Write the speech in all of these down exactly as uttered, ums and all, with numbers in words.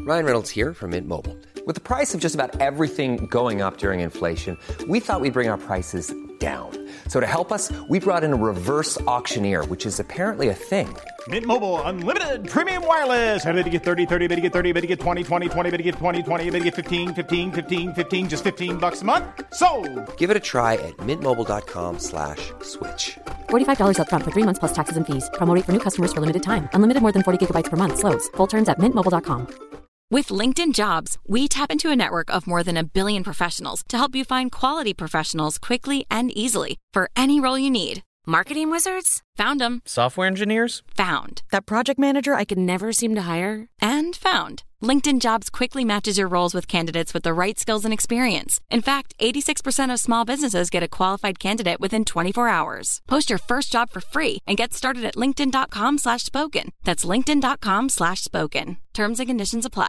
Ryan Reynolds here from Mint Mobile. With the price of just about everything going up during inflation, we thought we'd bring our prices down. So to help us, we brought in a reverse auctioneer, which is apparently a thing. Mint Mobile Unlimited Premium Wireless. How to get thirty, thirty, how to get thirty, how to get twenty, twenty, twenty, how to get twenty, twenty, how to get fifteen, fifteen, fifteen, fifteen, just fifteen bucks a month? Sold! Give it a try at mintmobile.com slash switch. forty-five dollars up front for three months plus taxes and fees. Promo rate for new customers for limited time. Unlimited more than forty gigabytes per month. Slows full terms at mint mobile dot com. With LinkedIn Jobs, we tap into a network of more than a billion professionals to help you find quality professionals quickly and easily for any role you need. Marketing wizards? Found them. Software engineers? Found. That project manager I could never seem to hire? And found. LinkedIn Jobs quickly matches your roles with candidates with the right skills and experience. In fact, eighty-six percent of small businesses get a qualified candidate within twenty-four hours. Post your first job for free and get started at linkedin.com slash spoken. That's linkedin.com slash spoken. Terms and conditions apply.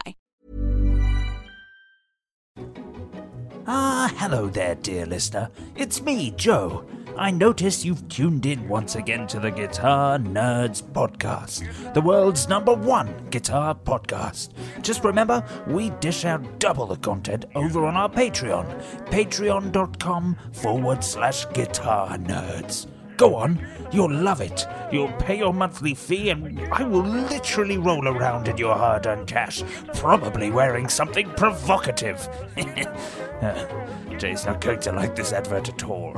Ah, hello there, dear listener. It's me, Joe. I notice you've tuned in once again to the Guitar Nerds Podcast, the world's number one guitar podcast. Just remember, we dish out double the content over on our Patreon, patreon.com forward slash guitar nerds. Go on, you'll love it. You'll pay your monthly fee and I will literally roll around in your hard-earned cash, probably wearing something provocative. uh, Jay's not going to like this advert at all.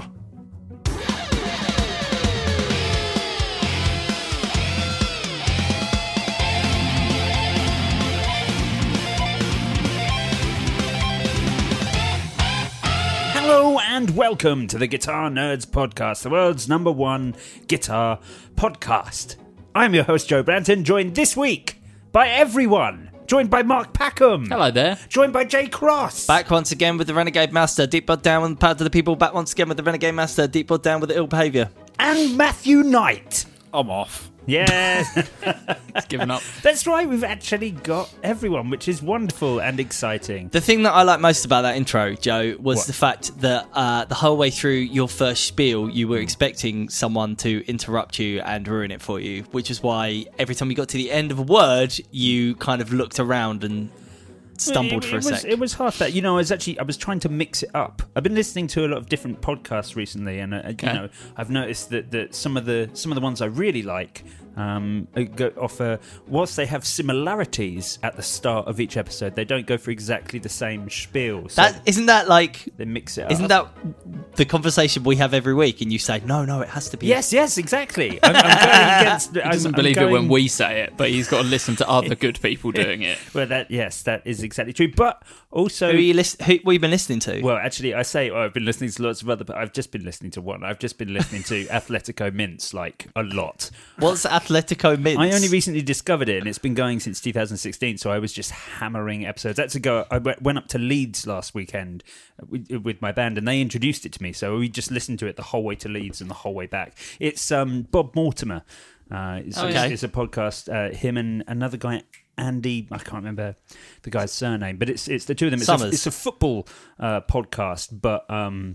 Hello and welcome to the Guitar Nerds Podcast, the world's number one guitar podcast. I'm your host, Joe Branton, joined this week by everyone. Joined by Mark Packham. Hello there. Joined by Jay Cross. Back once again with the Renegade Master. Deep bod down with the power to the people. Back once again with the Renegade Master. Deep bod down with the ill behaviour. And Matthew Knight. I'm off. Yes. He's given up. That's right, we've actually got everyone, which is wonderful and exciting. The thing that I like most about that intro, Joe, was What? the fact that uh, the whole way through your first spiel, you were expecting someone to interrupt you and ruin it for you, which is why every time you got to the end of a word, you kind of looked around and stumbled it, for a it was, sec. It was half that. You know, I was actually I was trying to mix it up. I've been listening to a lot of different podcasts recently, and uh, Okay. you know, I've noticed that, that some of the some of the ones I really like um, go, offer, whilst they have similarities at the start of each episode, they don't go for exactly the same spiel. So That isn't that like they mix it up. isn't that the conversation we have every week? And you say, no, no, it has to be. Yes, yes, exactly. I'm, I'm going against. He doesn't I'm, believe I'm it when going- we say it, but he's got to listen to other good people doing it. Well, that yes, that is exactly true. But also, Who are you listen- who, what have you been listening to? well, actually, I say oh, I've been listening to lots of other, but I've just been listening to one. I've just been listening to Atletico Mints like a lot. What's Atletico Mints? I only recently discovered it, and it's been going since two thousand sixteen. So I was just hammering episodes. That's a go. I went went up to Leeds last weekend with, with my band, and they introduced it to me. So we just listened to it the whole way to Leeds and the whole way back. It's um, Bob Mortimer. Uh, it's, Oh, it's, okay. it's a podcast. Uh, him and another guy, Andy. I can't remember the guy's surname, but it's it's the two of them. It's, a, Summers. it's a football uh, podcast, but um,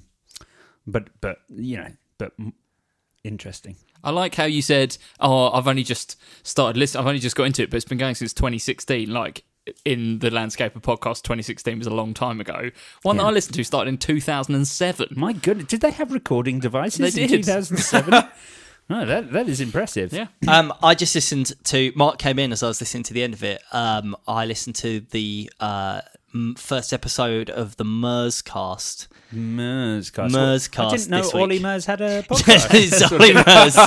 but but you know, but m- interesting. I like how you said, oh, I've only just started listening, I've only just got into it, but it's been going since twenty sixteen. Like, in the landscape of podcasts, twenty sixteen was a long time ago. One Yeah. that I listened to started in two thousand seven. My goodness, did they have recording devices They in did. two thousand seven? No, that that is impressive. Yeah. Um, I just listened to Mark came in as I was listening to the end of it. Um, I listened to the uh, m- first episode of the Merscast. Merscast. Merscast I didn't know this week. Ollie Mers had a podcast. It's Ollie Mers.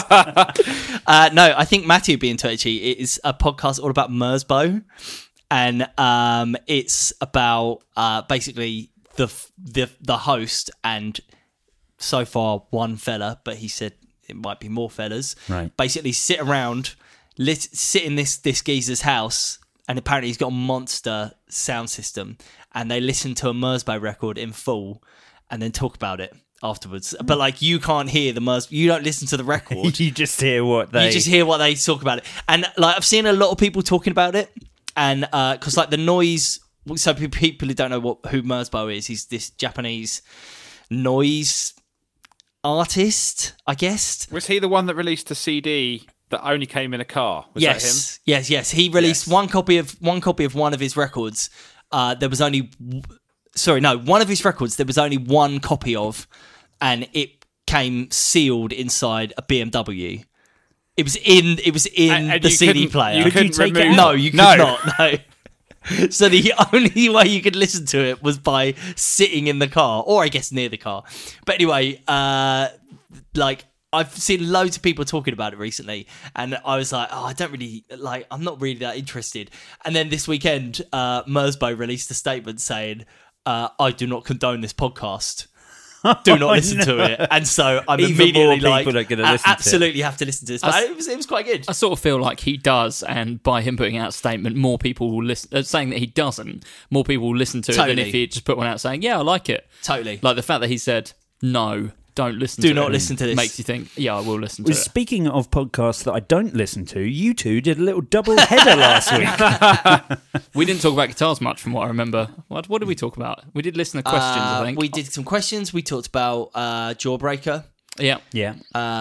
uh, no, I think Matthew would be into it. Actually, it is a podcast all about Mersbo, and um, it's about uh, basically the the the host and so far one fella, but he said it might be more fellas. Right. Basically, sit around, lit, sit in this this geezer's house, and apparently he's got a monster sound system, and they listen to a Mersbo record in full, and then talk about it afterwards. But like, you can't hear the Mers, you don't listen to the record. You just hear what they. You just hear what they talk about it, and like I've seen a lot of people talking about it, and because like the noise. So pe- people who don't know what who Mersbo is, he's this Japanese noise artist, I guess. Was he the one that released a C D that only came in a car. Was yes, that him? yes, yes. He released Yes. one copy of one copy of one of his records. Uh, there was only, sorry, no, one of his records. There was only one copy of, and it came sealed inside a B M W. It was in. It was in And- and the you C D couldn't- player. you Could couldn't take it remove- out? No, you could No. not. No. So the only way you could listen to it was by sitting in the car, or I guess near the car. But anyway, uh, like I've seen loads of people talking about it recently, and I was like, oh, I don't really like. I'm not really that interested. And then this weekend, uh, Mersbo released a statement saying, uh, "I do not condone this podcast. Do not listen to it." And so I'm Even immediately more like, people are gonna I listen to it. absolutely have to listen to this. But it was it was quite good. I sort of feel like he does, and by him putting out a statement, more people will listen. Uh, saying that he doesn't, more people will listen to it than Totally. if he had just put one out saying, "Yeah, I like it." Totally. Like the fact that he said, "No, don't listen. Do to not it," listen to this. makes you think, "Yeah, I will listen to Well, it." speaking of podcasts that I don't listen to, you two did a little double header last week. We didn't talk about guitars much, from what I remember. What What did we talk about? We did listen to questions. Uh, I think we did some questions. We talked about uh, Jawbreaker. Yeah, Yeah.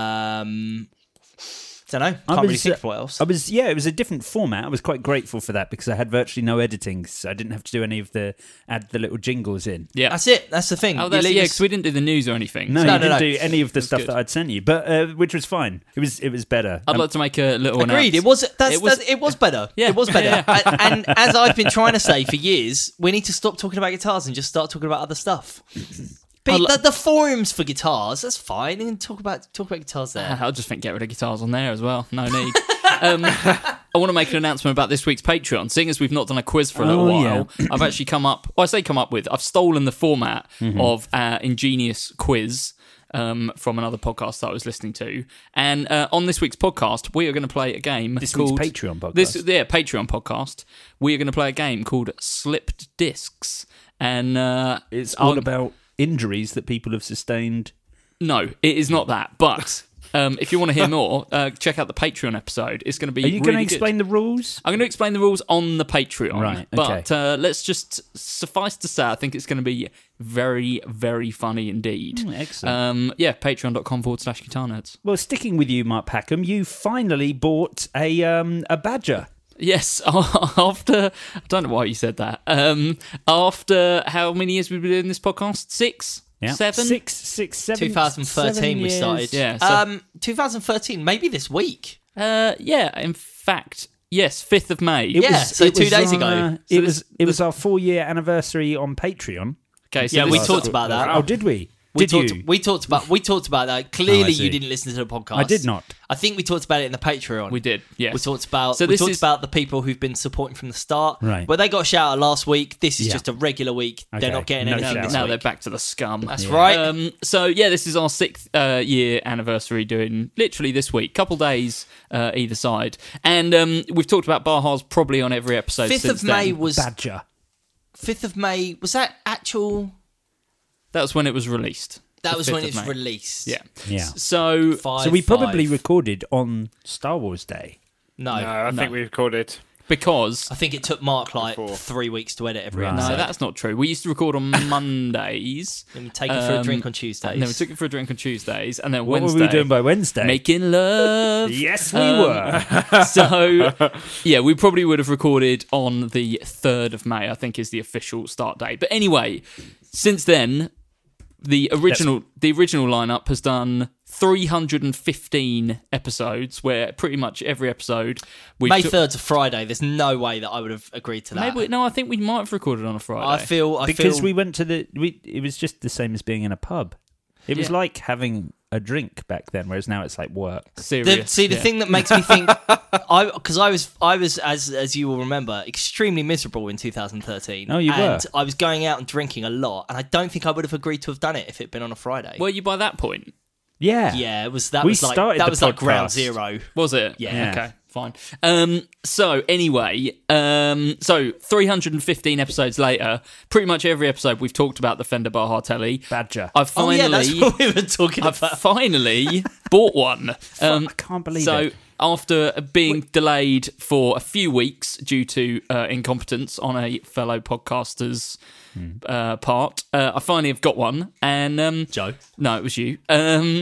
Um, don't know. Can't I really was, think uh, of what else. I was, yeah, it was a different format. I was quite grateful for that because I had virtually no editing, so I didn't have to do any of the add the little jingles in. yeah. That's it. That's the thing. Oh, You that's, leave yeah, us- because we didn't do the news or anything. No, So you no, didn't no. do any of the stuff good. that I'd sent you, but uh, which was fine. It was it was better. I'd Um, like to make a little. Agreed. announce- It was. That's, It was- that's, it was better. Yeah. It was better. Yeah, And, and as I've been trying to say for years, we need to stop talking about guitars and just start talking about other stuff. But I'd li- the, the forums for guitars, that's fine. And talk about talk about guitars there. I just think get rid of guitars on there as well. No need. um, I want to make an announcement about this week's Patreon. Seeing as we've not done a quiz for a little Oh, while, I've actually come up. Well, I say come up with. I've stolen the format Mm-hmm. of our ingenious quiz um, from another podcast that I was listening to. And uh, on this week's podcast, we are going to play a game This called week's Patreon podcast. This, yeah, Patreon podcast. We are going to play a game called Slipped Discs, and uh, it's all I'll- about injuries that people have sustained. No, it is not that. But um, if you want to hear more, uh, check out the Patreon episode. It's going to be. Are you really going to good. explain the rules? I'm going to explain the rules on the Patreon. Right, But okay. uh, let's just suffice to say, I think it's going to be very, very funny indeed. Mm, excellent. Um, yeah, patreon.com forward slash guitar nerds. Well, sticking with you, Mark Packham, you finally bought a um, a Badger. Yes, after. I don't know why you said that. Um, after how many years we've been doing this podcast? Six? Yeah. Seven? Six, six, seven. twenty thirteen seven we years. started. Yeah, so- um, twenty thirteen, maybe this week. Uh, yeah, in fact, yes, fifth of May. It Yeah, was, so it two was days on, ago. uh, So it this- was it was our four year anniversary on Patreon. Okay, so Yeah, this we is- talked about that. Oh, did we? We Did talked, you? we talked about we talked about that. Clearly, see. you didn't listen to the podcast. I did not. I think we talked about it in the Patreon. We did, yes. We talked about So we this talked is- about the people who've been supporting from the start. Right. But they got a shout out last week. This is Yeah. just a regular week. Okay, They're not getting no anything shout this now week. they're back to the scum. That's right. Um, so yeah, this is our sixth uh, year anniversary. Doing literally this week, couple days uh, either side, and um, we've talked about Baja's probably on every episode. Fifth since of May then. was Badger. fifth of May. Was that actual? That was when it was released. That The was fifth when of it's May. released. Yeah. Yeah. So Five, So we probably five. recorded on Star Wars Day. no. No, I think we recorded. because I think it took Mark like Before. three weeks to edit every Right. no, episode. that's not true. We used to record on Mondays. Then we take it for a Um, drink on Tuesdays. And then we took it for a drink on Tuesdays, and then What Wednesday. were we doing by Wednesday? Making love. Yes, we Um, were. So, yeah, we probably would have recorded on the third of May, I think is the official start date. But anyway, since then, the original the original lineup has done three hundred fifteen episodes, where pretty much every episode we May third's a Friday. There's no way that I would have agreed to that. Maybe no, I think we might have recorded on a Friday. I feel I because feel we went to the. We, it was just the same as being in a pub. It was Yeah. like having a drink back then, whereas now it's like work. serious. The, see, the yeah. thing that makes me think, I because I was, I was, as as you will remember, extremely miserable in two thousand thirteen. Oh, you and were? I was going out and drinking a lot, and I don't think I would have agreed to have done it if it'd been on a Friday. Were you by that point? Yeah. yeah, it was that We was like started that the was like ground podcast. zero. Was it? Yeah. Okay, fine. Um, so anyway, um, so three hundred fifteen episodes later, pretty much every episode we've talked about the Fender Baja Telly. Badger. I've Oh finally, yeah, that's what we were talking I've about. finally bought one. Um, I can't believe so it. after being delayed for a few weeks due to uh, incompetence on a fellow podcaster's uh, part, uh, I finally have got one. And um, Joe. no, it was you. Um,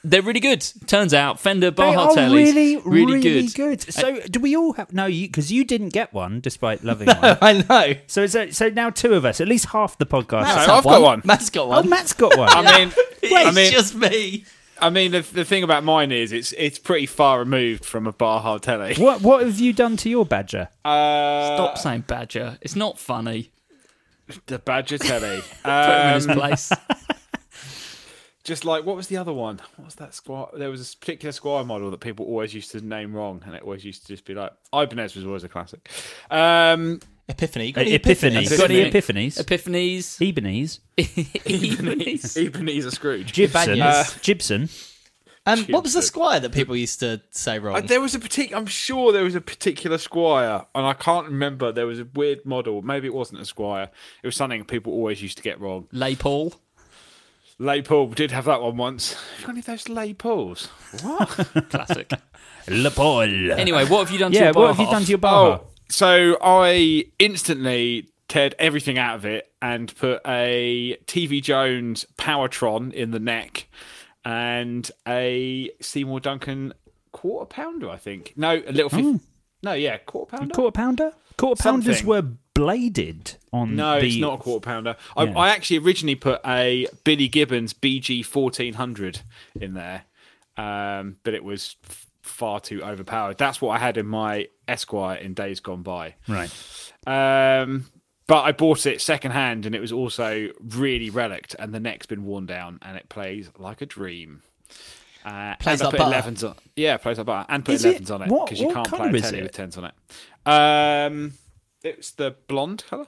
they're really good. Turns out Fender They Baja are Tellies really, really, really good. good. So, do we all have? No, you because you didn't get one, despite loving one. I know. So, is that, so now two of us, at least half the podcast. Matt's No, had I've got one. Matt's got Oh, one. Matt's got one. I mean, Wait, I mean, it's just me. I mean, the, the thing about mine is it's it's pretty far removed from a Baja Telly. what what have you done to your Badger? Uh, Stop saying Badger. It's not funny. the Badger Telly. Put him in his Um, place. just like, what was the other one? What was that Squire? There was a particular Squire model that people always used to name wrong, and it always used to just be like, Ibanez was always a classic. Um, Epiphany. You got Uh, any Epiphany. epiphanies? Got any epiphanies? Epiphanies. Ebenezer. Epiphanies. Ebenezer Scrooge. Gibson. Uh, Gibson. Um, what was the Squire that people used to say wrong? Uh, there was a particular. I'm sure there was a particular Squire, and I can't remember. There was a weird model. Maybe it wasn't a Squire. It was something people always used to get wrong. Les Paul. Les Paul did have that one once. Have you got any of those Les Pauls? What? Classic. Le Paul. Anyway, what have you done to yeah, your what Baja? have you done to your Baja? Oh, so I instantly teared everything out of it and put a T V Jones Powertron in the neck and a Seymour Duncan quarter pounder, I think. No, a little fifth. No, yeah, quarter pounder. Quarter pounder? Quarter pounders Something. were bladed on No, the... it's not a quarter pounder. I, Yeah. I actually originally put a Billy Gibbons B G fourteen hundred in there, um, but it was f- far too overpowered. That's what I had in my Esquire in days gone by. Right. Um, but I bought it second hand, and it was also really relict, and the neck's been worn down, and it plays like a dream. Uh, Plays and I like put butter. elevens on. Yeah, plays like butter, and put Is it? elevens on it What- because you what can't play colour a is telly it? with tens on it. Um, it's the blonde colour.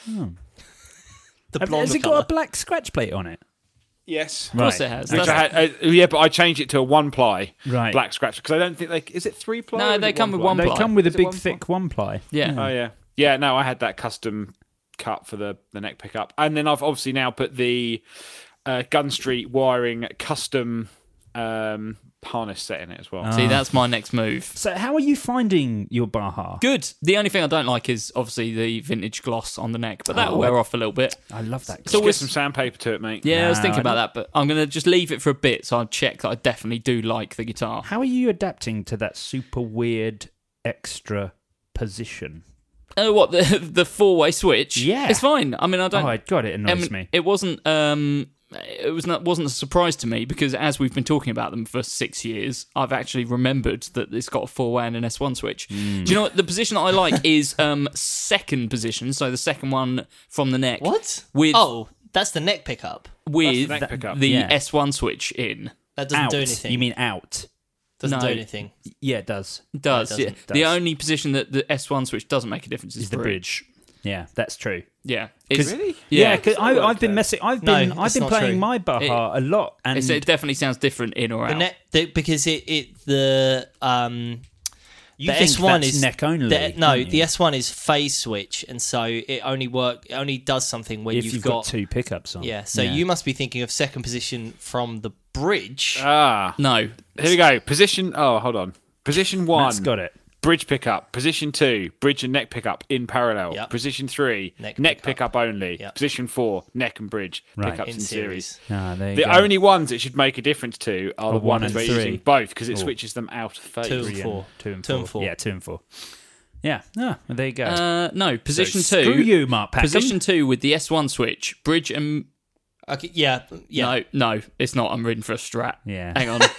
the Have- blonde Has it colour. got a black scratch plate on it? Yes. Of course Right. it has. Which That's- I had, uh, yeah, but I changed it to a one ply Right. black scratch because I don't think they is it three ply. No, or is they it come with ply? one They ply. come with a Is it big, one ply? thick one ply. yeah. Oh yeah, yeah. No, I had that custom cut for the the neck pickup, and then I've obviously now put the uh, Gun Street wiring custom um, harness set in it as well. See, that's my next move. So how are you finding your Baja? Good. The only thing I don't like is obviously the vintage gloss on the neck, but that'll Oh, wear I- off a little bit. I love that. Just So get some sandpaper to it, mate. Yeah, I was No, thinking I about that, but I'm going to just leave it for a bit so I'll check that I definitely do like the guitar. How are you adapting to that super weird extra position? Oh, what, the the four-way switch? Yeah. It's fine. I mean, I don't... Oh, God, it I annoys mean, me. It wasn't... Um, it was not wasn't a surprise to me because as we've been talking about them for six years, I've actually remembered that it's got a four-way and an S one switch. Hmm. Do you know what the position that I like is um, second position, so the second one from the neck. What? With Oh, that's the neck pickup. with That's the neck pickup. the Yeah. S one switch in. That doesn't Out. do anything. You mean out? doesn't No. do anything. Yeah, it does. It does. No, it yeah. doesn't. The Does. only position that the S one switch doesn't make a difference is, Is the bridge. Yeah, that's true. Yeah. It's, Really? Yeah, Yeah. because It's not like I've been that. messing. I've No, been. I've it's been not playing true. my Baja a lot, and It's, it definitely sounds different in or out. The neck, the, because it, it the um you the think S one that's is neck only. the- no, don't the you? S one is phase switch, and so it only work. It only does something when if you've, you've got, two pickups on. Yeah, so you must be thinking of second position from the bridge. Ah, No. here we go. Position. Oh, hold on. Position one. Matt's got it. Bridge pickup. Position two. Bridge and neck pickup in parallel. Yep. Position three. Neck Neck, pickup. pickup only. Yep. Position four. Neck and bridge Right. pickups In in, series. series. Ah, there you The go. only ones it should make a difference to are the one ones and where three. you're using both because it Oh. switches them out of phase. Two and Three four. two and Two four. and four. Yeah, two and four. Yeah. Ah, well, there you go. Uh, no. Position So two. Screw you, Mark Packham. Position two with the S one switch. Bridge and... Okay, yeah, yeah. No, no, it's not. I'm reading for a strat. Yeah. Hang on.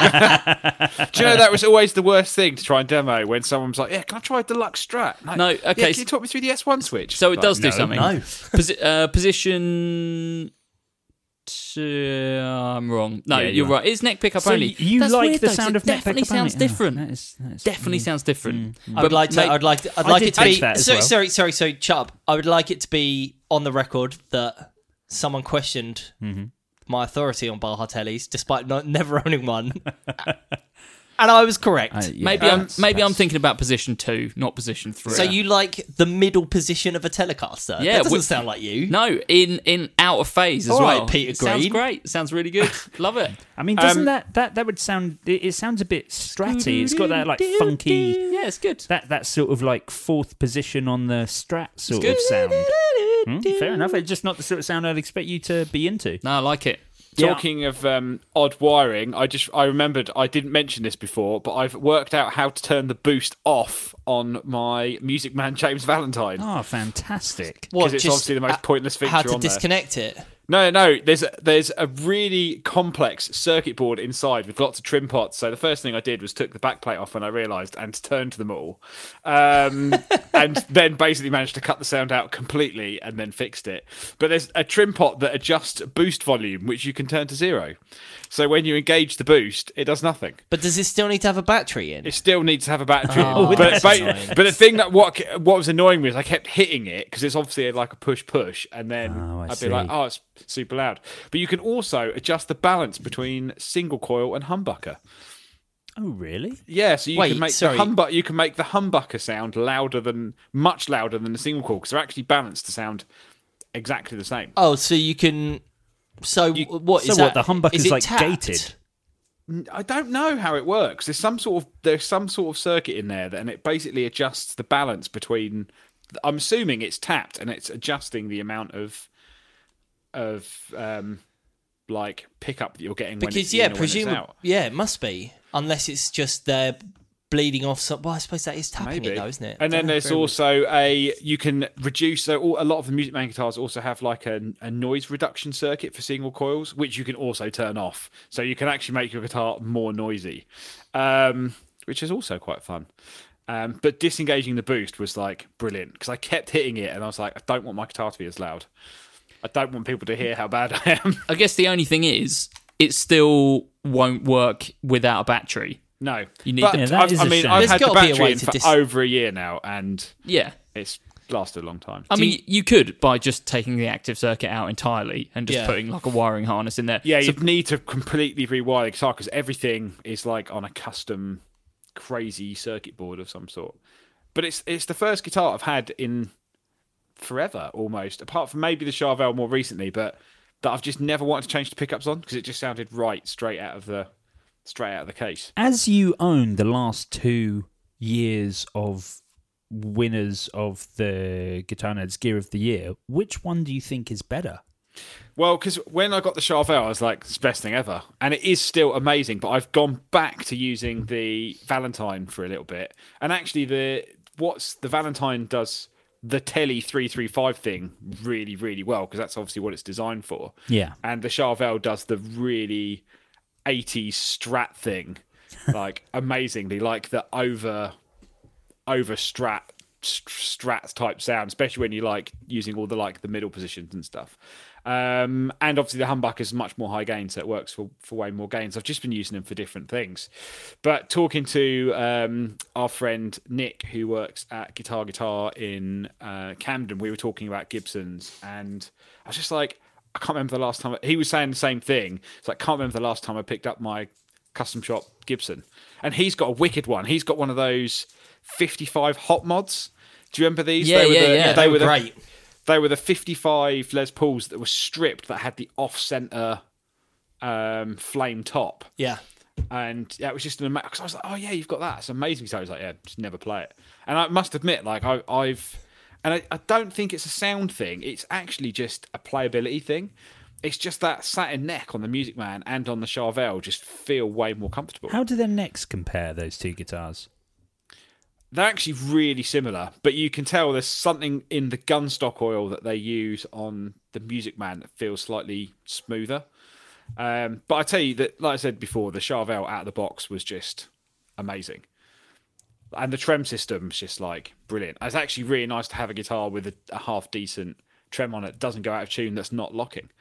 Do you know that was always the worst thing to try and demo when someone was like, "Yeah, can I try a deluxe strat?" Like, No, "Yeah, okay, can so- you talk me through the S one switch? So it Like, does do no. something. No. Posi- uh, position... Two, I'm wrong. No, Yeah, you're you are. right. It's neck pickup So only. you That's like weird, the though, 'cause sound it of neck definitely pickup sounds only? Oh, different. that is- that is- Definitely mm. sounds different. I would like to. mate- I'd like. To, I'd I like did it to be. take that as sorry, well. sorry, sorry. So, Chubb, I would like it to be on the record that someone questioned Mm-hmm. my authority on Baja Tellies, despite not never owning one, and I was correct. Uh, yeah, Maybe I'm that's- maybe I'm that's- thinking about position two, not position three. So you like the middle position of a Telecaster? Yeah, that doesn't wi- sound like you. No, in in out of phase as All right, well. Peter It sounds Green. great. Sounds really good. Love it. I mean, doesn't Um, that, that that would sound? It, it sounds a bit stratty. It's got that like funky, Yeah, it's good. that that sort of like fourth position on the strat sort good. of sound. Hmm, fair enough. It's just not the sort of sound I'd expect you to be into. No, I like it. Talking of um, odd wiring, I just I remembered I didn't mention this before, but I've worked out how to turn the boost off on my Music Man James Valentine. Oh, fantastic! Because it's obviously the most pointless feature How to on there. disconnect it? No, no. There's a, there's a really complex circuit board inside with lots of trim pots. So the first thing I did was took the backplate off when I realised and turned them all, um, and then basically managed to cut the sound out completely and then fixed it. But there's a trim pot that adjusts boost volume, which you can turn to zero. So when you engage the boost, it does nothing. But does it still need to have a battery in? It still needs to have a battery Oh, in. But, that's but, annoying. but the thing that what what was annoying me is I kept hitting it because it's obviously like a push push, and then Oh, I I'd see. be like, oh, it's super loud. But you can also adjust the balance between single coil and humbucker. Oh, really? Yeah, so you Wait, can make sorry. the humbucker you can make the humbucker sound louder than much louder than the single coil because they're actually balanced to sound exactly the same. Oh, so you can. So You- what So is what? that? The humbucker's is it like tapped? gated. I don't know how it works. There's some sort of there's some sort of circuit in there, that, and it basically adjusts the balance between. I'm assuming it's tapped, and it's adjusting the amount of of um, like pickup that you're getting. when Because it's yeah, in or when it's presumably, out. yeah, it must be. Unless it's just they're bleeding off some. Well, I suppose that is tapping Maybe. it, though, isn't it? And then Yeah, there's very weird. also a you can reduce. So all, a lot of the Music Man guitars also have like a, a noise reduction circuit for single coils, which you can also turn off. So you can actually make your guitar more noisy, um, which is also quite fun. Um, but disengaging the boost was like brilliant because I kept hitting it, and I was like, I don't want my guitar to be as loud. I don't want people to hear how bad I am. I guess the only thing is, it still won't work without a battery. No, You need but the- Yeah, that I've, is I a mean, shame. I've There's had the gotta be a battery way in to for dis- over a year now, and Yeah. it's lasted a long time. I mean, you could by just taking the active circuit out entirely and just Yeah. putting like a wiring harness in there. Yeah, So- you'd need to completely rewire the guitar because everything is like on a custom, crazy circuit board of some sort. But it's it's the first guitar I've had in forever, almost. Apart from maybe the Charvel more recently, but that I've just never wanted to change the pickups on because it just sounded right straight out of the straight out of the case. As you own the last two years of winners of the Guitar Nerds Gear of the Year, which one do you think is better? Well, because when I got the Charvel, I was like, it's the best thing ever. And it is still amazing, but I've gone back to using the Valentine for a little bit. And actually, the what's the Valentine does the Tele three three five thing really, really well, because that's obviously what it's designed for. Yeah. And the Charvel does the really eighties Strat thing, like amazingly, like the over over Strat Strat type sound, especially when you like using all the like the middle positions and stuff. Um, and obviously the humbucker is much more high gain, so it works for, for way more gains. I've just been using them for different things. But talking to um, our friend Nick, who works at Guitar Guitar in uh, Camden, we were talking about Gibsons, and I was just like, I can't remember the last time. I, he was saying the same thing. It's like, I can't remember the last time I picked up my custom shop Gibson. And he's got a wicked one. He's got one of those fifty-five hot mods. Do you remember these? Yeah, they were yeah, the, yeah. They were the, great. They were the fifty-five Les Pauls that were stripped that had the off-center um, flame top. Yeah. And yeah, it was just an amazing. Because I was like, oh yeah, you've got that. It's amazing. So I was like, yeah, just never play it. And I must admit, like I, I've, and I, I don't think it's a sound thing. It's actually just a playability thing. It's just that satin neck on the Music Man and on the Charvel just feel way more comfortable. How do their necks compare, those two guitars? They're actually really similar, but you can tell there's something in the gunstock oil that they use on the Music Man that feels slightly smoother. Um, but I tell you that, like I said before, the Charvel out of the box was just amazing. And the trem system's just like brilliant. It's actually really nice to have a guitar with a, a half decent trem on it. Doesn't go out of tune, that's not locking.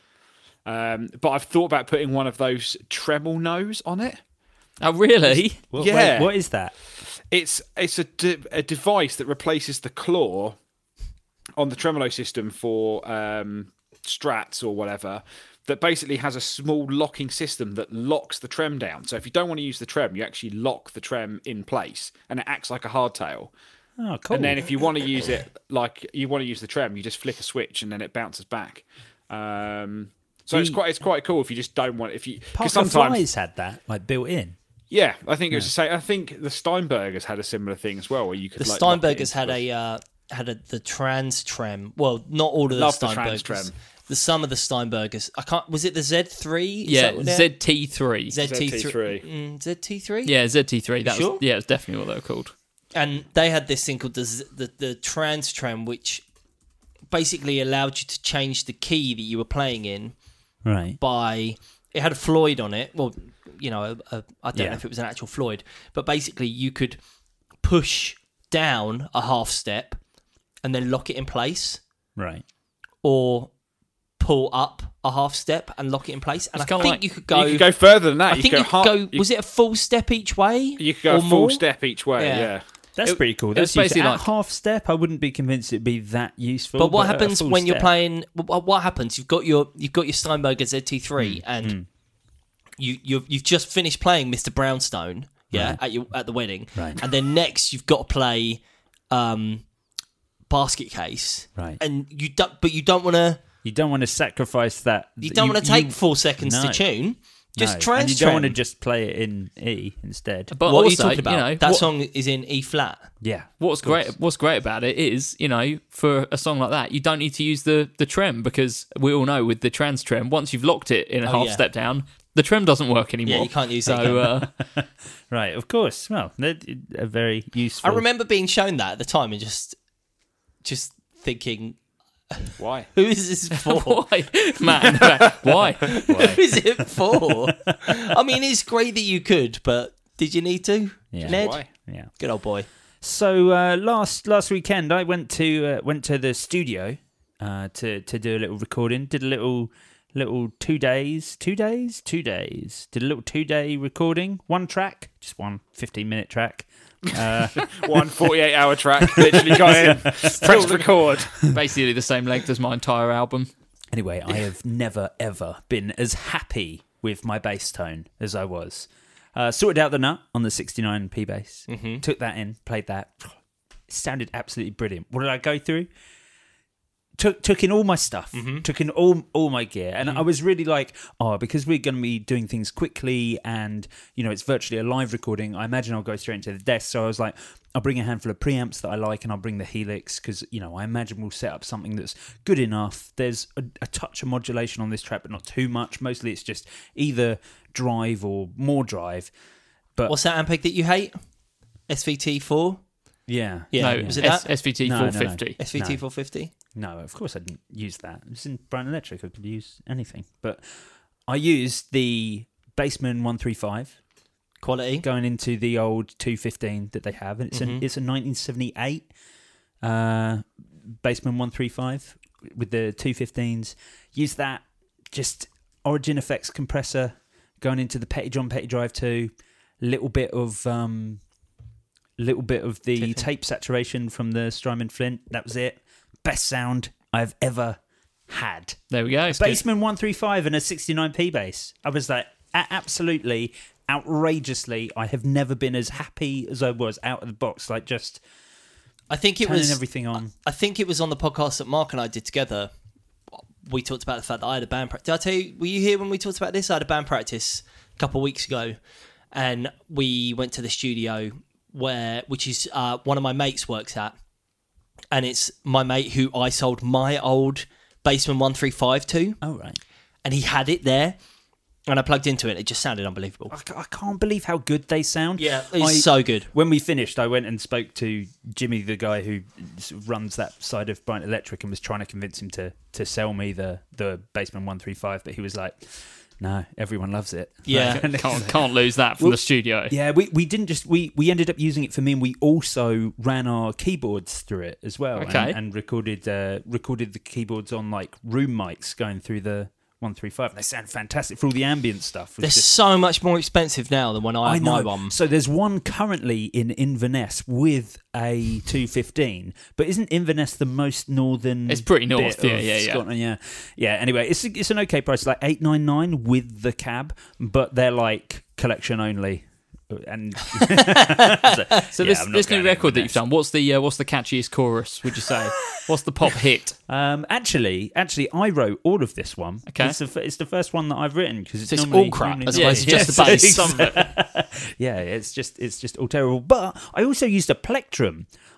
Um, but I've thought about putting one of those Tremel nose on it. Oh, really? What, Yeah. wait, what is that? It's it's a, de- a device that replaces the claw on the tremolo system for um, Strats or whatever, that basically has a small locking system that locks the trem down. So if you don't want to use the trem, you actually lock the trem in place, and it acts like a hardtail. Oh, cool. And then if you want to use it, like you want to use the trem, you just flick a switch and then it bounces back. Um, so it's The- quite it's quite cool if you just don't want if you Parker because sometimes Flies had that, like, built in. yeah, I think it was the same. I think the Steinbergers had a similar thing as well, where you could. The like, lock it Steinbergers into had a- a uh, had a the trans trem. Well, not all of the Love the Steinbergers. trans trem. the some of the Steinbergers. I can't. Was it the Z three? Is Yeah, that what they're- Z T three. Z T three. Z T three. Mm, Z T three. Yeah, Z T three. That You was sure? yeah, it's definitely what they were called. And they had this thing called the Z- the, the Trans Trem, which basically allowed you to change the key that you were playing in Right. by. It had a Floyd on it. Well, you know, a, a, I don't Yeah. know if it was an actual Floyd, but basically you could push down a half step and then lock it in place, Right. or pull up a half step and lock it in place. And It's I kinda think like- you could go. You could go further than that. I you think could you go could half- go. you- Was it a full step each way? You could go or a full more? step each way. Yeah. Yeah. That's It- pretty cool. it was That's useful. basically At like- half step, I wouldn't be convinced it'd be that useful. But what a- a happens full when you're step- playing? What what happens? You've got your you've got your Steinberger Z T three, Hmm. and you you've you've just finished playing Mister Brownstone, yeah, Right. at your at the wedding, Right. and then next you've got to play um, Basket Case, Right. and you don't, but you don't want to. You don't want to sacrifice that. You don't want to take you- four seconds No. to tune. Just no. trans And you don't want to just play it in E instead. But what also, are you talking about? you know, that what- song is in E flat. Yeah. What's great? What's great about it is, you know, for a song like that, you don't need to use the the trem, because we all know with the trans trem, once you've locked it in a Oh, half yeah. step down, the trem doesn't work anymore. Yeah, you can't use it so, again. uh, Right. Of course. Well, they're a very useful. I remember being shown that at the time and just just thinking, Why? who is this for? why, man? Why? Who is it for? I mean, it's great that you could, but did you need to, Yeah. Ned? Why? Yeah. Good old boy. So uh, last last weekend, I went to uh, went to the studio uh, to to do a little recording. Did a little little two days, two days, two days. Did a little two day recording. One track, just one fifteen minute track. Uh, One forty-eight hour track. Literally got in. Press record. Basically the same length as my entire album. Anyway, I have never ever been as happy with my bass tone as I was. Uh, sorted out the nut on the sixty-nine P bass. Mm-hmm. Took that in, played that. It sounded absolutely brilliant. What did I go through? Took took in all my stuff, Mm-hmm. took in all all my gear, and I was really like, oh, because we're going to be doing things quickly, and you know it's virtually a live recording. I imagine I'll go straight into the desk. So I was like, I'll bring a handful of preamps that I like, and I'll bring the Helix because you know I imagine we'll set up something that's good enough. There's a, a touch of modulation on this track, but not too much. Mostly it's just either drive or more drive. But What's that Ampeg that you hate? S V T four? yeah, Yeah, no, was it S- that? SVT No, no, no. four fifty. S V T No. four fifty? No, of course I didn't use that. It's in Brown Electric. I could use anything. But I used the Bassman one thirty-five Quality? going into the old two fifteen that they have. And it's, a, it's a nineteen seventy-eight uh, Bassman one thirty-five with the two fifteens. Use that, just Origin Effects compressor going into the Petty John Petty Drive two. Little bit of... Um, little bit of the Tiffin. tape saturation from the Strymon Flint. That was it. Best sound I've ever had. There we go. Bassman one thirty-five and a sixty-nine P bass. I was like, a- absolutely, outrageously, I have never been as happy as I was out of the box. Like just I think it turning was everything on. I think it was on the podcast that Mark and I did together. We talked about the fact that I had a band practice. Did I tell you, were you here when we talked about this? I had a band practice a couple of weeks ago, and we went to the studio where, which is uh, one of my mates works at, and it's my mate who I sold my old Bassman one thirty-five to, Oh, right. and he had it there, and I plugged into it. It just sounded unbelievable. I, ca- I can't believe how good they sound. Yeah, it's I- so good. When we finished, I went and spoke to Jimmy, the guy who sort of runs that side of Bryant Electric, and was trying to convince him to to sell me the the Bassman one thirty-five, but he was like, no, everyone loves it. Yeah. Like, Can't, can't lose that from Well, the studio. Yeah, we, we didn't just we, we ended up using it for me, and we also ran our keyboards through it as well. Okay. and, and recorded uh, recorded the keyboards on like room mics going through the one thirty-five, and they sound fantastic for all the ambient stuff. They're It's just- so much more expensive now than when I I had know. my one. So there's one currently in Inverness with a two fifteen, but isn't Inverness the most northern? It's pretty north, bit yeah, of yeah, yeah. Scotland, yeah, yeah. Anyway, it's it's an okay price, like eight nine nine with the cab, but they're like collection only. And so, So yeah, this I'm not this new going record that you've Inverness. done, what's the uh, what's the catchiest chorus? Would you say? What's the pop hit? Um, actually, actually, I wrote all of this one. Okay. it's the, f- it's the first one that I've written because it's, So it's normally, all crap, normally as not- opposed to just Yes, the bass. exactly. Yeah, it's just it's just all terrible. But I also used a plectrum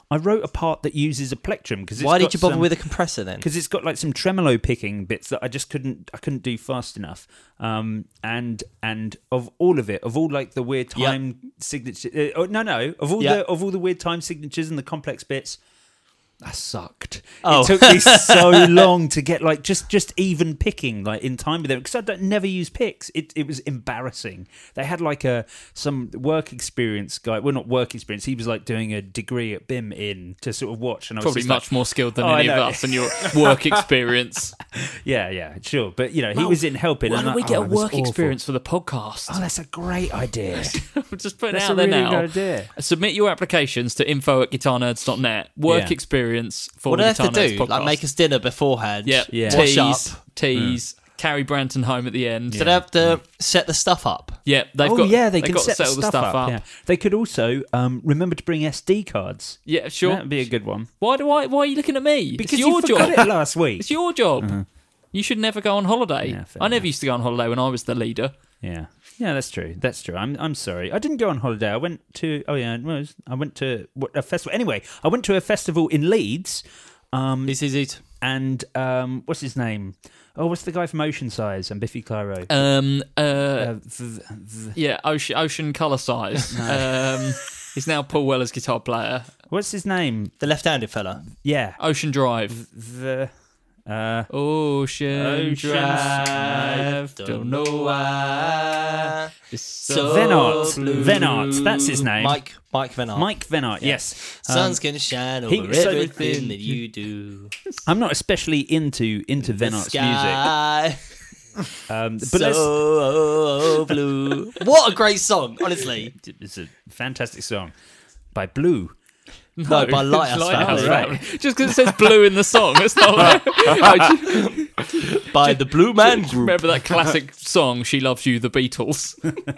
I wrote a part that uses a plectrum because Why did you bother some, with a compressor then? Because it's got like some tremolo picking bits that I just couldn't I couldn't do fast enough. Um, and and of all of it, of all like the weird time yep. signatures, uh, oh, no no, of all yep. the of all the weird time signatures and the complex bits. I sucked. Oh. It took me so long to get like just, just even picking like in time with them because I don't, never use picks. It it was embarrassing. They had like a some work experience guy. Well, not work experience. He was like doing a degree at B I M in to sort of watch. And I was probably just much like, more skilled than oh, any of us and your work experience. Yeah, yeah, sure. But you know, he well, was in helping. Why don't we like, get oh, a work awful. experience for the podcast? Oh, that's a great idea. Just put it that's out a there really now. Good idea. Submit your applications to info at guitar nerds dot net. Work yeah. experience for what the do Guitar they have to Nerds do? podcast. Like make us dinner beforehand. Yep. Yeah. Tease, Wash up. tease. Mm. Carry Branton home at the end. So yeah. they have to set the stuff up. Yeah, they've oh, got. yeah, they they've can got set, to set the all stuff the stuff up. up. Yeah. They could also um, remember to bring S D cards. Yeah, sure. That'd be a good one. Why do I? Why are you looking at me? Because it's your you forgot job. it last week. It's your job. Uh-huh. You should never go on holiday. Yeah, I never enough. used to go on holiday when I was the leader. Yeah, yeah, that's true. That's true. I'm I'm sorry. I didn't go on holiday. I went to. Oh yeah, I went to a festival. Anyway, I went to a festival in Leeds. Um, this is it. And um, what's his name? Oh, what's the guy from Ocean Size and Biffy Clyro? Um, uh, uh th- th- yeah, Ocean, Ocean Colour Size. no. um, he's now Paul Weller's guitar player. What's his name? The left-handed fella. Yeah, Ocean Drive. The uh, Ocean, Ocean Drive. Don't know why. It's so Venart. blue. Venart. That's his name. Mike. Mike Venart. Mike Venart. Yeah. Yes. Sun's um, gonna shine over he, so everything that you do. I'm not especially into into Venart's music. Um, but so blue. What a great song, honestly. It's a fantastic song by Blue. No, no by Lighthouse, Lighthouse Family. Family. Just because it says blue in the song, it's not like... by the Blue Man Group. Remember that classic song, She Loves You, the Beatles?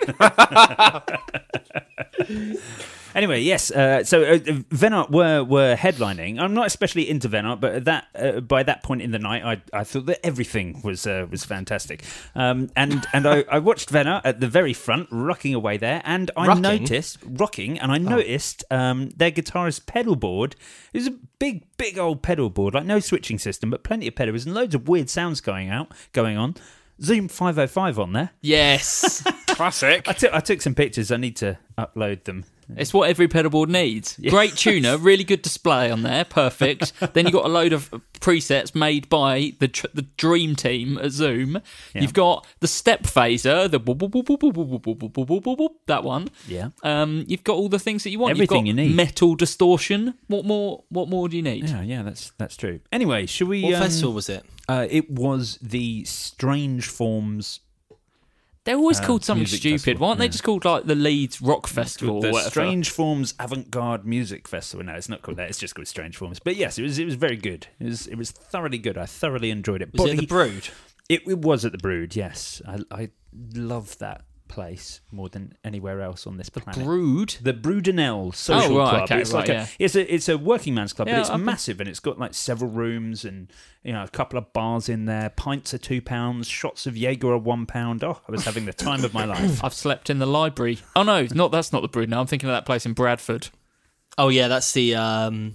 Anyway, yes. Uh, so uh, Venart were were headlining. I'm not especially into Venart, but at that uh, by that point in the night, I I thought that everything was uh, was fantastic. Um, and and I, I watched Venart at the very front, rocking away there, and I rocking? noticed rocking, and I oh. noticed um, their guitarist pedal board. It was a big, big old pedal board, like no switching system, but plenty of pedals and loads of weird sounds going out, going on. Zoom five oh five on there. Yes. Classic. I took I took some pictures. I need to upload them. It's what every pedalboard needs. Yeah. Great tuner, really good display on there, perfect. Then you've got a load of presets made by the tr- the dream team at Zoom. Yeah. You've got the step phaser, the boop, boop, boop, boop, boop, boop, boop, boop, boop, boop, boop, that one. Yeah. Um, you've got all the things that you want. Everything you've got you need. Metal distortion. What more? What more do you need? Yeah, yeah, that's that's true. Anyway, should we? What um, festival was it? Uh, it was the Strange Forms. They're always uh, called something stupid. festival. Why aren't yeah. they just called like the Leeds Rock Festival? The or whatever? Strange Forms Avant-Garde Music Festival. No, it's not called that. It's just called Strange Forms. But yes, it was it was very good. It was it was thoroughly good. I thoroughly enjoyed it. Was Body, it at the Brood? It, it was at the Brood. Yes, I I love that place more than anywhere else on this planet. Brood? The Brudenell Social oh, right, Club. okay, it's right, like yeah. a it's a it's a working man's club, yeah, but it's I've massive been... and it's got like several rooms and you know a couple of bars in there. Pints are two pounds. Shots of Jaeger are one pound. Oh, I was having the time of my life. I've slept in the library. Oh no, not that's not the Brood. Now I'm thinking of that place in Bradford. Oh yeah, that's the um,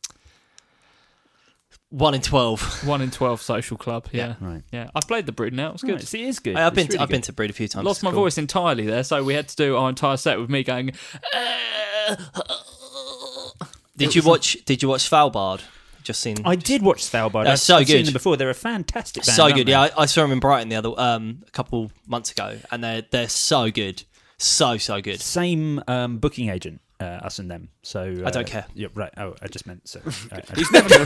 one in twelve. One in twelve social club. Yeah, yeah right. Yeah, I've played the Brood now. It's good. Right, see, it is good. I, I've been it's really to, I've good. been to Brood a few times. Lost it's my cool. voice entirely there, so we had to do our entire set with me going. Did you watch? Did you watch Svalbard? Just seen. I did watch Svalbard. That's so I've good. seen them before. They're a fantastic band. So aren't good. they? Yeah, I, I saw them in Brighton the other um a couple months ago, and they're they're so good, so so good. Same um, booking agent. Uh, us and them. So uh, I don't care. Yeah, right. Oh, I just meant so. Uh, I He's never going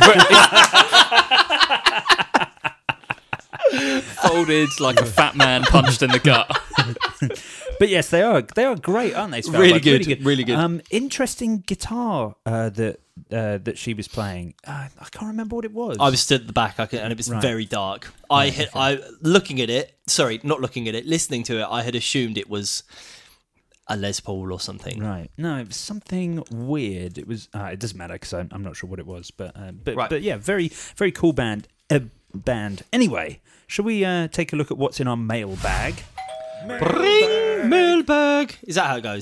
to folded like a fat man punched in the gut. But yes, they are. They are great, aren't they? Svalbard? Really good, really good. Really good. Um, interesting guitar uh, that uh, that she was playing. Uh, I can't remember what it was. I was stood at the back, I could, and it was Right. very dark. I had, I looking at it. Sorry, not looking at it. Listening to it, I had assumed it was a Les Paul or something. Right. No, it was something weird. It was. Uh, it doesn't matter because I'm, I'm not sure what it was. But uh, but Right. but yeah, very very cool band. Uh, band. Anyway, shall we uh, take a look at what's in our mail bag? Mailbag. Is that how it goes?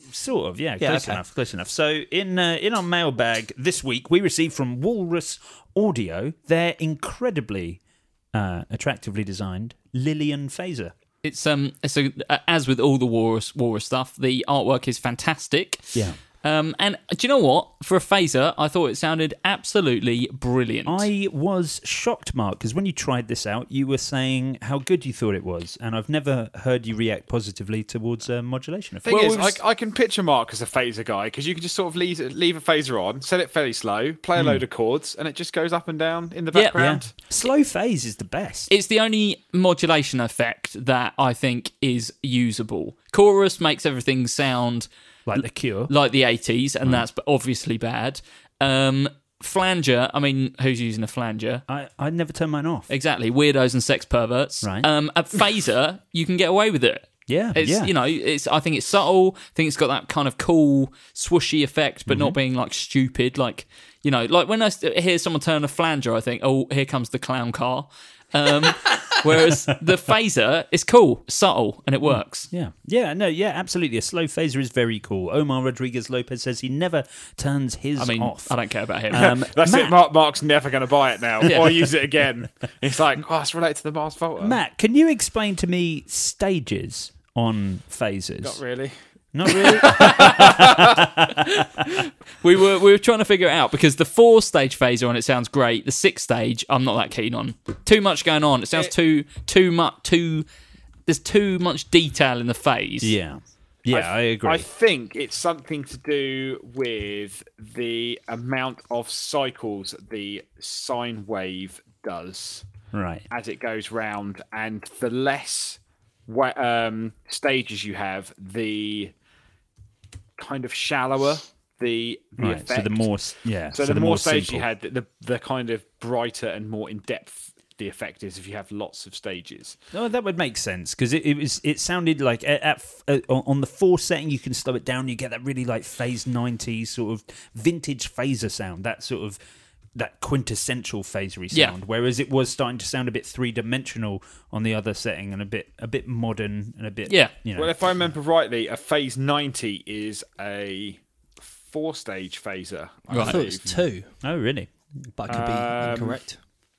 Sort of, yeah, Yeah, close okay. enough, close enough. So in uh, in our mailbag this week, we received from Walrus Audio their incredibly uh, attractively designed Lillian phaser. It's um, it's a, as with all the Walrus Walrus stuff, the artwork is fantastic. Yeah. Um, and do you know what? For a phaser, I thought it sounded absolutely brilliant. I was shocked, Mark, because when you tried this out, you were saying how good you thought it was, and I've never heard you react positively towards uh, modulation effects. Thing Well, is, we've s- I, I can picture Mark as a phaser guy because you can just sort of leave, leave a phaser on, set it fairly slow, play a load of chords, and it just goes up and down in the Yeah. background. Yeah. Slow phase is the best. It's the only modulation effect that I think is usable. Chorus makes everything sound Like The Cure. like the eighties, and that's obviously bad. Um, flanger, I mean, who's using a flanger? I, I never turn mine off. Exactly, weirdos and sex perverts. Right. Um, a phaser, you can get away with it. Yeah, It's, yeah. you know, it's. I think it's subtle. I think it's got that kind of cool swooshy effect, but Mm-hmm. not being like stupid. Like, you know, like when I st- hear someone turn a flanger, I think, oh, here comes the clown car. Um, whereas the phaser is cool, subtle, and it works. Yeah, yeah, no, yeah, absolutely. A slow phaser is very cool. Omar Rodriguez Lopez says he never turns his I mean, off. I don't care about him. Um, That's Matt, it. Mark, Mark's never going to buy it now or use it again. It's like, oh, it's related to the Mars Volta. Matt, can you explain to me stages on phasers? Not really. Not really. We were we were trying to figure it out because the four stage phaser on it sounds great. The six stage, I'm not that keen on. Too much going on. It sounds It- too too much too. There's too much detail in the phase. yeah, yeah, I, agree. I think it's something to do with the amount of cycles the sine wave does right. as it goes round, and the less wa- um, stages you have, the kind of shallower the, the Right. effect. So the more, yeah. So, the, more, stages simple. you had, the, the the kind of brighter and more in depth the effect is if you have lots of stages. No, that would make sense because it, it was. It sounded like at, at uh, on the four setting you can slow it down. You get that really like phase nineties sort of vintage phaser sound. That sort of that quintessential phasery sound. Yeah. Whereas it was starting to sound a bit three dimensional on the other setting and a bit a bit modern and a bit Yeah. You know. Well, if I remember rightly, a phase ninety is a four-stage phaser. I I thought it was believe. two, oh really? but I could be Um, incorrect.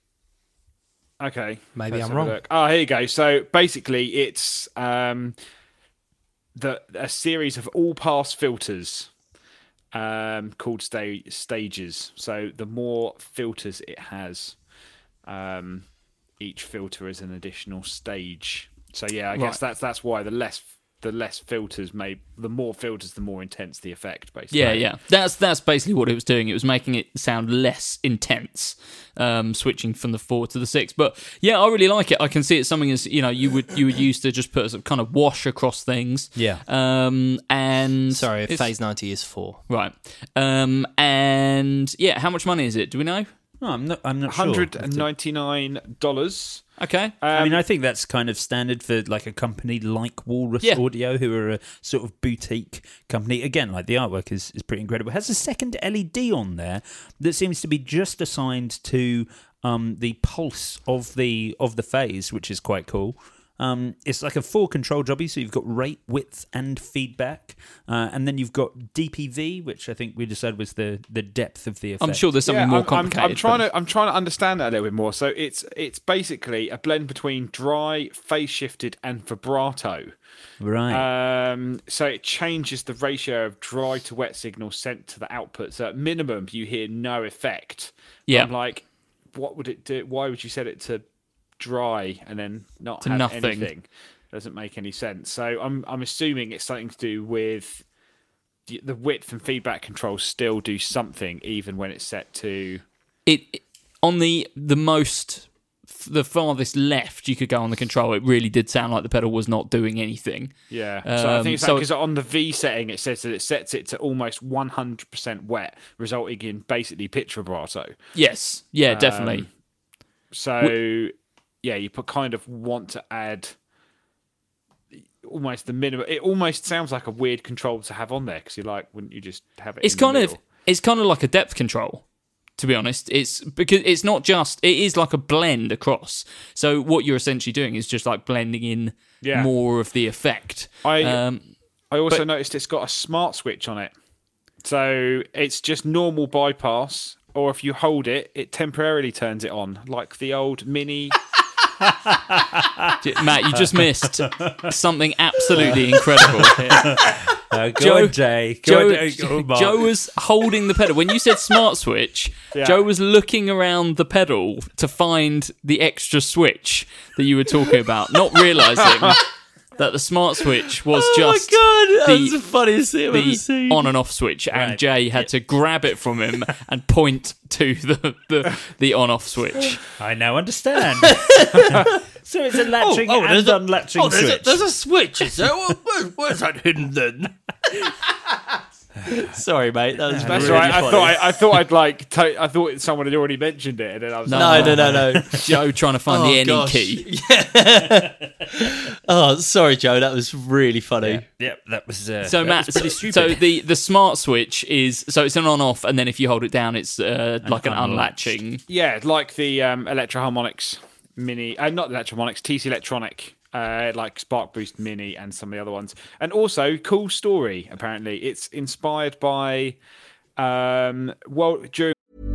Okay, Maybe let's I'm have a wrong. look. Oh, here you go. So basically, it's um, the a series of all-pass filters um, called sta- stages. So the more filters it has, um, each filter is an additional stage. So yeah, I guess Right. that's that's why the less the less filters may the more filters, the more intense the effect. Basically, Yeah, yeah. That's that's basically what it was doing. It was making it sound less intense, um, switching from the four to the six. But yeah, I really like it. I can see it something as you know you would you would use to just put a sort of kind of wash across things. Yeah. Um, and Sorry, it's- phase ninety is four. right. Um, and yeah, how much money is it? Do we know? No, I'm not. I'm not one hundred sure. and ninety-nine dollars. Okay. I mean, I think that's kind of standard for like a company like Walrus Yeah. Audio, who are a sort of boutique company. Again, like the artwork is, is pretty incredible. It has a second L E D on there that seems to be just assigned to um, the pulse of the of the phase, which is quite cool. Um, it's like a full control jobby, so you've got rate, width, and feedback, uh, and then you've got D P V, which I think we decided was the, the depth of the effect. I'm sure there's something more I'm, I'm- complicated. I'm, trying but- to I'm trying to understand that a little bit more. So it's it's basically a blend between dry, phase shifted, and vibrato. Right. Um, so it changes the ratio of dry to wet signals sent to the output. So at minimum, you hear no effect. Yeah. I'm like, what would it do? Why would you set it to dry and then not To have nothing. anything? Doesn't make any sense. So I'm I'm assuming it's something to do with the, the width and feedback controls still do something even when it's set to. it it- on the the most the farthest left you could go on the control. It really did sound like the pedal was not doing anything. Yeah, so I Um, think it's so- because on the V setting it says that it sets it to almost one hundred percent wet, resulting in basically pitch vibrato. Yes. Yeah. Definitely. So yeah, you put, kind of want to add almost the minimum. It almost sounds like a weird control to have on there because you're like, wouldn't you just have it? It's in the kind of middle? it's kind of like a depth control, to be honest. It's because it's not just it is like a blend across. So what you're essentially doing is just like blending in Yeah. more of the effect. I- um, I also But- noticed it's got a smart switch on it. So it's just normal bypass, or if you hold it, it temporarily turns it on, like the old Mini. Matt, you just missed something absolutely incredible. Uh, go Joe- on, Jay. Go Joe, on, Jay. Go, Mark. Joe was holding the pedal. When you said smart switch, Yeah. Joe was looking around the pedal to find the extra switch that you were talking about, not realising that the smart switch was Oh just my god, the- that's the funniest thing I've ever the seen. on and off switch, and Right. Jay had to grab it from him and point to the, the, the on off switch. I now understand. So it's a latching oh, and there's a- unlatching oh, there's switch. A, there's a switch, is there? Where- where- where's that hidden then? Sorry, mate. That was That's really right. I funny. thought I, I thought I'd like. To, I thought someone had already mentioned it, and then I was No. like, No, no, no, no. Joe trying to find Oh, the any gosh. key. Oh, sorry, Joe. That was really funny. Yeah, yep, that was uh, So that Matt, was pretty stupid. so the, the smart switch is so it's an on off, and then if you hold it down, it's uh, like an unlatched. unlatching. yeah, like the um, Electro-Harmonix Mini, uh, not the Electro-Harmonix, T C Electronic, uh, like Spark Boost Mini, and some of the other ones. And also, cool story. Apparently, it's inspired by um, well during.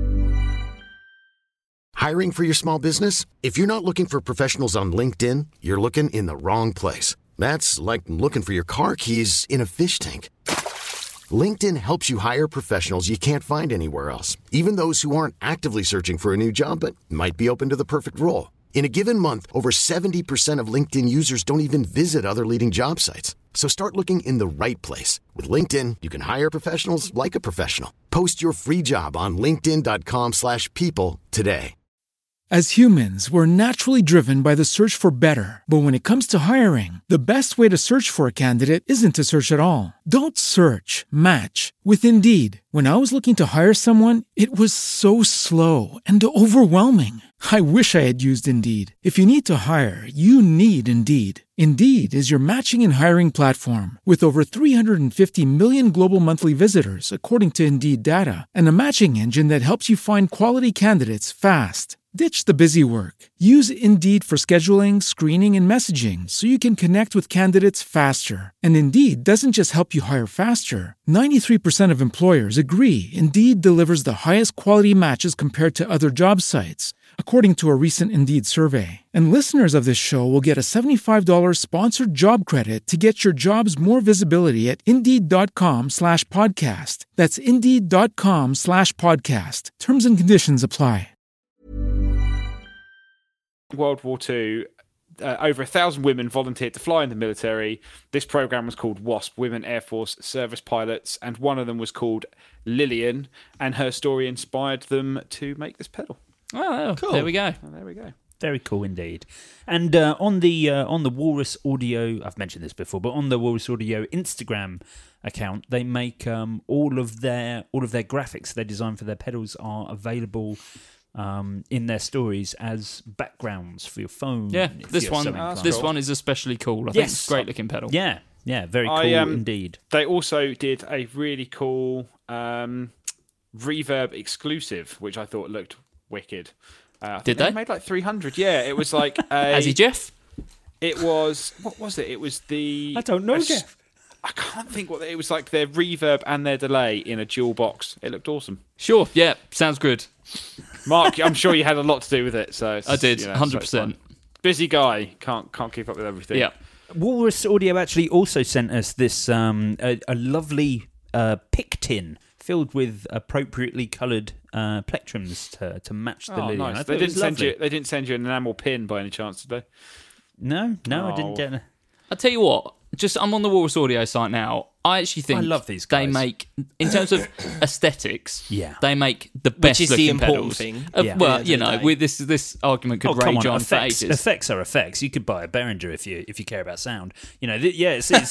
Hiring for your small business? If you're not looking for professionals on LinkedIn, you're looking in the wrong place. That's like looking for your car keys in a fish tank. LinkedIn helps you hire professionals you can't find anywhere else, even those who aren't actively searching for a new job but might be open to the perfect role. In a given month, over seventy percent of LinkedIn users don't even visit other leading job sites. So start looking in the right place. With LinkedIn, you can hire professionals like a professional. Post your free job on linkedin dot com slash people today. As humans, we're naturally driven by the search for better. But when it comes to hiring, the best way to search for a candidate isn't to search at all. Don't search, match with Indeed. When I was looking to hire someone, it was so slow and overwhelming. I wish I had used Indeed. If you need to hire, you need Indeed. Indeed is your matching and hiring platform with over three hundred fifty million global monthly visitors, according to Indeed data, and a matching engine that helps you find quality candidates fast. Ditch the busy work. Use Indeed for scheduling, screening, and messaging so you can connect with candidates faster. And Indeed doesn't just help you hire faster. ninety-three percent of employers agree Indeed delivers the highest quality matches compared to other job sites, according to a recent Indeed survey. And listeners of this show will get a seventy-five dollars sponsored job credit to get your jobs more visibility at Indeed.com slash podcast. That's Indeed.com slash podcast. Terms and conditions apply. World War Two, uh, over a thousand women volunteered to fly in the military. This program was called WASP, Women Air Force Service Pilots, and one of them was called Lillian, and her story inspired them to make this pedal. Oh, Cool. there we go. Oh, there we go. Very cool indeed. And uh, on the uh, on the Walrus Audio, I've mentioned this before, but on the Walrus Audio Instagram account, they make um, all of their all of their graphics they design for their pedals are available um, in their stories as backgrounds for your phone. Yeah, if this you're one, so this inclined. one is especially cool. I think Yes. it's a great looking pedal. Yeah, yeah, very cool I, um, indeed. They also did a really cool um, reverb exclusive, which I thought looked wicked. Uh, I think Did they? made like three hundred? Yeah, it was like a. Has he, Jeff? It was what was it? It was the. I don't know, a s- Jeff. I can't think what it was like. Their reverb and their delay in a dual box. It looked awesome. Sure. Yeah, sounds good. Mark, I'm sure you had a lot to do with it. So it's, I did, you know, one hundred so it's percent. fun. Busy guy, can't can't keep up with everything. Yeah. Walrus Audio actually also sent us this um, a, a lovely uh, pick tin filled with appropriately coloured uh, plectrums to, to match the Oh, Lillian. I nice. thought They it didn't was send lovely. you. They didn't send you an enamel pin by any chance, did they? No, no, I didn't Oh. get it. I'll tell you what, just I'm on the Walrus Audio site now. I actually think I love these they guys. make, in terms of aesthetics, Yeah. they make the best is the looking important pedals. thing. Of- Yeah. Well, At the end you of the know, day. with this this argument could Oh, come rage on, on for effects, ages. effects are effects. You could buy a Behringer if you if you care about sound. You know, th- yeah, it's, it's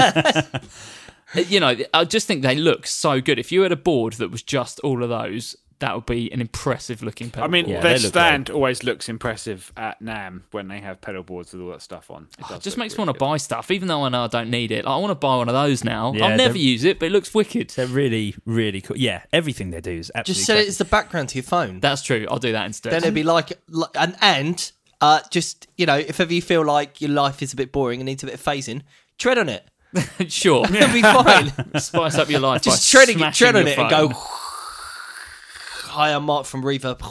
You know, I just think they look so good. If you had a board that was just all of those, that would be an impressive looking pedal. I mean, Yeah, their they look stand always looks impressive at NAMM when they have pedal boards with all that stuff on. It it does just look makes me really want to good. buy stuff, even though I know I don't need it. Like, I want to buy one of those now. Yeah, I'll never they're- use it, but it looks wicked. they're really really cool. Yeah, everything they do is absolutely. Just set it as the background to your phone. That's true. I'll do that instead. Then it'd be like, like and and uh, just you know, if ever you feel like your life is a bit boring and needs a bit of phasing, tread on it. Sure. It'll be fine. Spice up your life. Just by treading, smashing tread on your it and phone. go. Hi, I'm Mark from Reverb.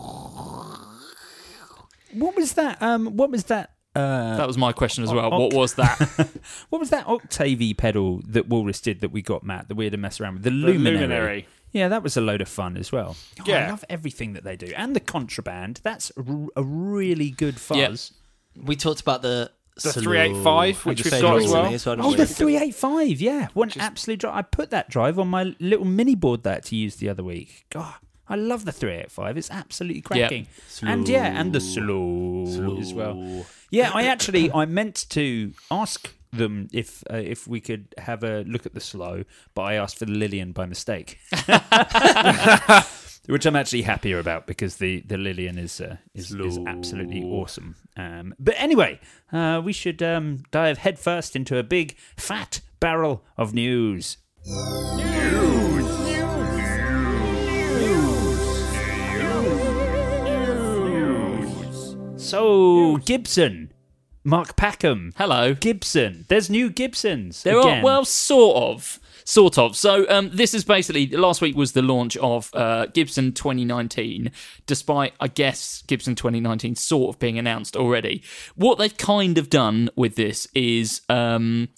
What was that? Um, what was that? Uh, That was my question as well. Oct- What was that? what was that Octavie pedal that Walrus did that we got, Matt? That we had to mess around with the, The Luminary. Luminary. Yeah, that was a load of fun as well. Oh, I Yeah. love everything that they do, and the Contraband. That's r- a really good fuzz. We talked about the The three eighty-five, which we've got as well. Oh, the three eighty-five, yeah. What an absolute drive. I put that drive on my little mini board that to use the other week. God, I love the three eighty-five. It's absolutely cracking. And yeah, and the slow, slow as well. Yeah, I actually, I meant to ask them if uh, if we could have a look at the slow, but I asked for the Lillian by mistake. Which I'm actually happier about because the, the Lillian is uh, is, is absolutely awesome. Um, but anyway, uh, we should um, dive headfirst into a big fat barrel of news. So Gibson, Mark Packham, Hello. Gibson. There's new Gibsons. There again. are, well, sort of. Sort of. So um, this is basically, last week was the launch of uh, Gibson twenty nineteen, despite, I guess, Gibson twenty nineteen sort of being announced already. What they've kind of done with this is um,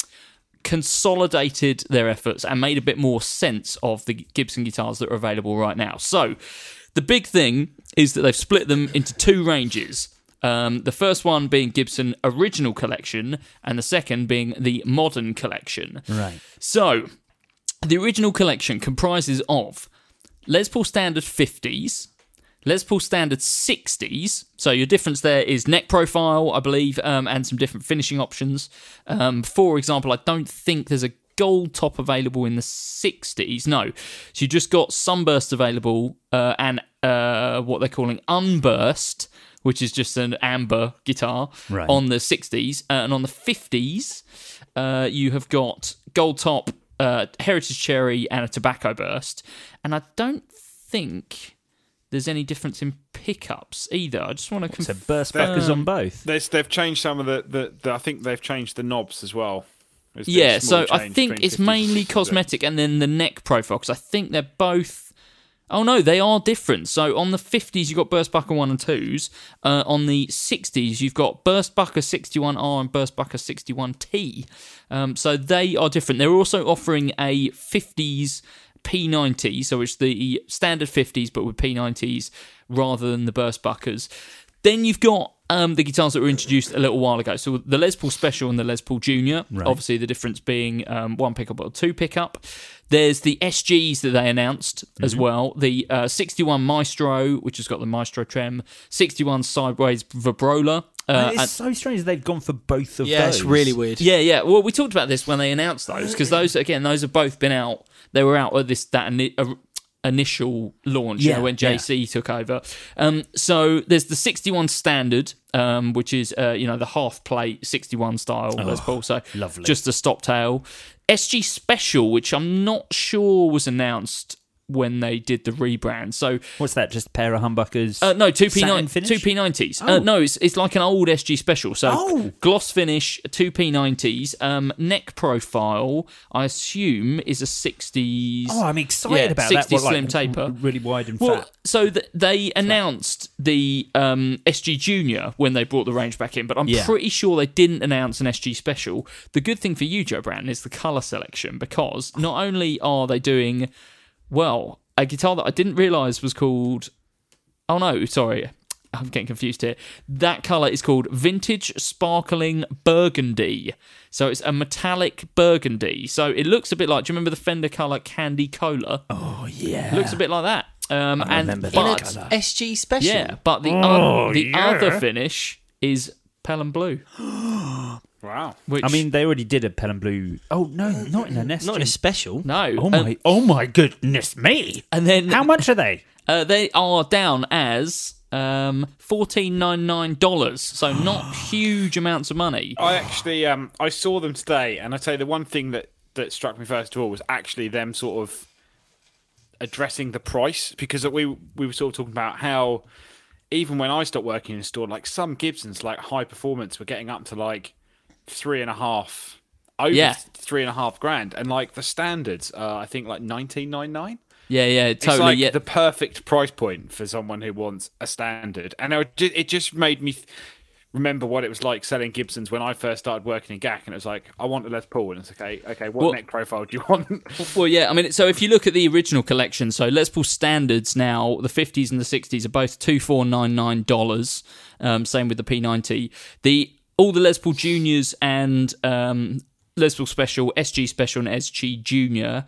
consolidated their efforts and made a bit more sense of the Gibson guitars that are available right now. So the big thing is that they've split them into two ranges. Um, the first one being Gibson Original Collection, and the second being the Modern Collection. Right. So, the Original Collection comprises of Les Paul Standard fifties, Les Paul Standard sixties. So your difference there is neck profile, I believe, um, and some different finishing options. Um, for example, I don't think there's a gold top available in the sixties. No. So you just got Sunburst available uh, and uh, what they're calling Unburst, which is just an amber guitar, right, on the sixties. Uh, and on the fifties, uh, you have got Gold Top, uh, Heritage Cherry, and a Tobacco Burst. And I don't think there's any difference in pickups either. I just want to confirm. So burst backers on both. There's, they've changed some of the, the, the... I think they've changed the knobs as well. There's been Yeah, a small so I change think between it's fifties mainly and cosmetic, and then the neck profile, because I think they're both... Oh no, they are different. So on the fifties, you've got Burst Bucker one and twos. Uh, on the sixties, you've got Burst Bucker sixty-one R and Burst Bucker sixty-one T. Um, so they are different. They're also offering a fifties P ninety, so it's the standard fifties, but with P nineties rather than the Burst Buckers. Then you've got um, the guitars that were introduced a little while ago. So the Les Paul Special and the Les Paul Junior. Right. Obviously, the difference being um, one pickup or two pickup. There's the S Gs that they announced as Mm-hmm. well. The uh, sixty-one Maestro, which has got the Maestro trem. sixty-one Sideways Vibrola. Uh, it's and- so strange they've gone for both of Yeah, those. it's really weird. yeah, yeah. Well, we talked about this when they announced those, because those, again, those have both been out. They were out at this that ini- uh, initial launch, you Yeah, know, when J C took over. Um, so there's the sixty-one Standard, um, which is uh, you know, the half plate sixty-one style Les Paul. So lovely. just a stop tail. S G Special, which I'm not sure was announced when they did the rebrand. So What's that? Just a pair of humbuckers? uh, no, two P satin nine, finish? two P nineties. Oh. Uh, no, it's it's like an old S G Special. So Oh. gloss finish, two P nineties. Um, neck profile, I assume, is a sixties. Oh, I'm excited yeah, about sixty that. What, slim like, taper. r- really wide and Well, fat. so th- they announced the um, S G Junior when they brought the range back in, but I'm Yeah. pretty sure they didn't announce an S G Special. The good thing for you, Joe Brand, is the colour selection, because not only are they doing, well, a guitar that I didn't realise was called... Oh no, sorry, I'm getting confused here. That colour is called Vintage Sparkling Burgundy. So it's a metallic burgundy. So it looks a bit like, do you remember the Fender colour Candy Cola? Oh, yeah. It looks a bit like that. Um, I and remember that but, colour. S G Special. yeah, but the, Oh, oth- the yeah. other finish is Pelham Blue. Wow. Which, I mean, they already did a Pelham Blue. Oh, no, not in an S G. Not in a special. no. Oh, And- my, oh my goodness me. And then How much are they? Uh, they are down as um, fourteen ninety-nine dollars, so not huge amounts of money. I actually, um, I saw them today, and I tell you the one thing that, that struck me first of all was actually them sort of addressing the price, because we we were sort of talking about how even when I stopped working in a store, like some Gibsons, like high performance, were getting up to like three and a half over Yeah. three and a half grand, and like the standards, uh, I think like nineteen ninety-nine. Yeah, yeah, totally. It's like yeah. the perfect price point for someone who wants a standard, and it just, it just made me th- remember what it was like selling Gibsons when I first started working in G A C, and it was like, I want a Les Paul, and it's okay, okay, what Well- neck profile do you want? Well, yeah, I mean, so if you look at the original collection, so Les Paul standards now, the fifties and the sixties are both two thousand four hundred ninety-nine dollars. Um, same with the P ninety. The all the Les Paul Juniors and um, Les Paul Special, S G Special, and S G Junior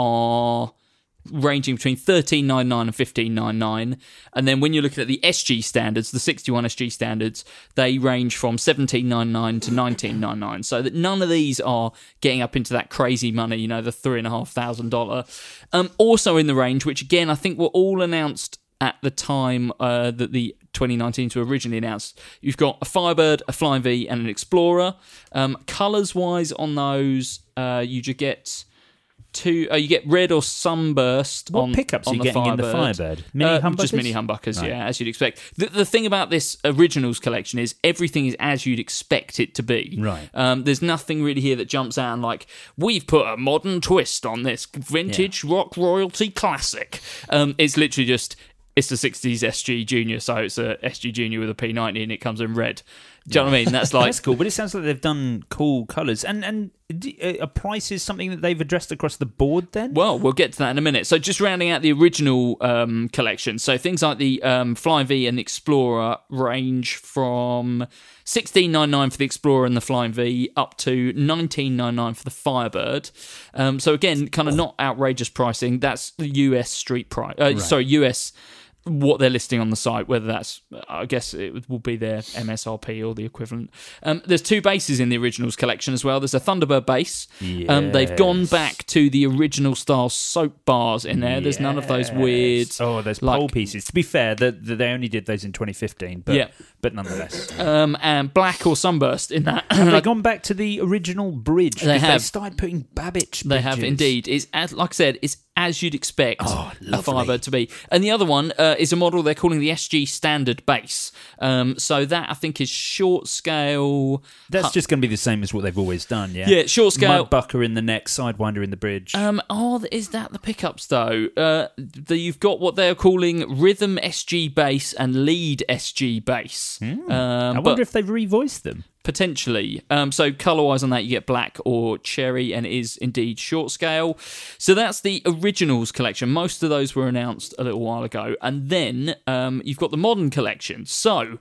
are ranging between thirteen ninety-nine and fifteen ninety-nine, and then when you're looking at the S G standards, the sixty-one S G standards, they range from seventeen ninety-nine to nineteen ninety-nine. So that none of these are getting up into that crazy money, you know, the three and a half thousand dollar. Um, also in the range, which again I think were all announced at the time uh, that the twenty nineteen were originally announced. You've got a Firebird, a Flying V, and an Explorer. Um, colours wise on those, uh, you just get. Two, uh, you get red or sunburst. What on, pickups on are you the getting in the Firebird. Firebird? Mini Uh, humbuckers? Just mini humbuckers, Right. yeah, as you'd expect. The, the thing about this Originals collection is everything is as you'd expect it to be. Right. Um, there's nothing really here that jumps out and like, we've put a modern twist on this vintage rock royalty classic. Um, it's literally just, it's the sixties S G Junior, so it's a S G Junior with a P ninety and it comes in red. Do you know what I mean? That's like That's cool, but it sounds like they've done cool colours. And and d- a price is something that they've addressed across the board then? Well, we'll get to that in a minute. So just rounding out the original um, collection. So things like the um, Flying V and Explorer range from sixteen ninety-nine for the Explorer and the Flying V up to nineteen ninety-nine for the Firebird. Um, so again, kind of not outrageous pricing. That's the U S street price. Uh, Right. Sorry, U S what they're listing on the site, whether that's, I guess it will be their M S R P or the equivalent. Um, there's two bases in the Originals collection as well. There's a Thunderbird base. Um, they've gone Yes. back to the original style soap bars in there. There's none of those weird... Oh, there's like- pole pieces. To be fair, the, the, they only did those in twenty fifteen, but Yeah. but nonetheless. Um, and black or sunburst in that. Have they gone back to the original bridge? They 'Cause have. They started putting Babbage They have bridges. indeed. It's as, like I said, it's as you'd expect Oh, a lovely. Firebird to be. And the other one uh, is a model they're calling the S G Standard Base. Um, so that I think is short scale. That's hu- just going to be the same as what they've always done, yeah? Yeah, short scale. Mudbucker in the neck, Sidewinder in the bridge. Um, oh, is that the pickups though? Uh, the, you've got what they're calling Rhythm S G Bass and Lead S G Bass. Um, I but wonder if they've revoiced them. potentially. Um, so colour-wise on that, you get black or cherry, and it is indeed short scale. So that's the Originals collection. Most of those were announced a little while ago, and then um, you've got the Modern collection. So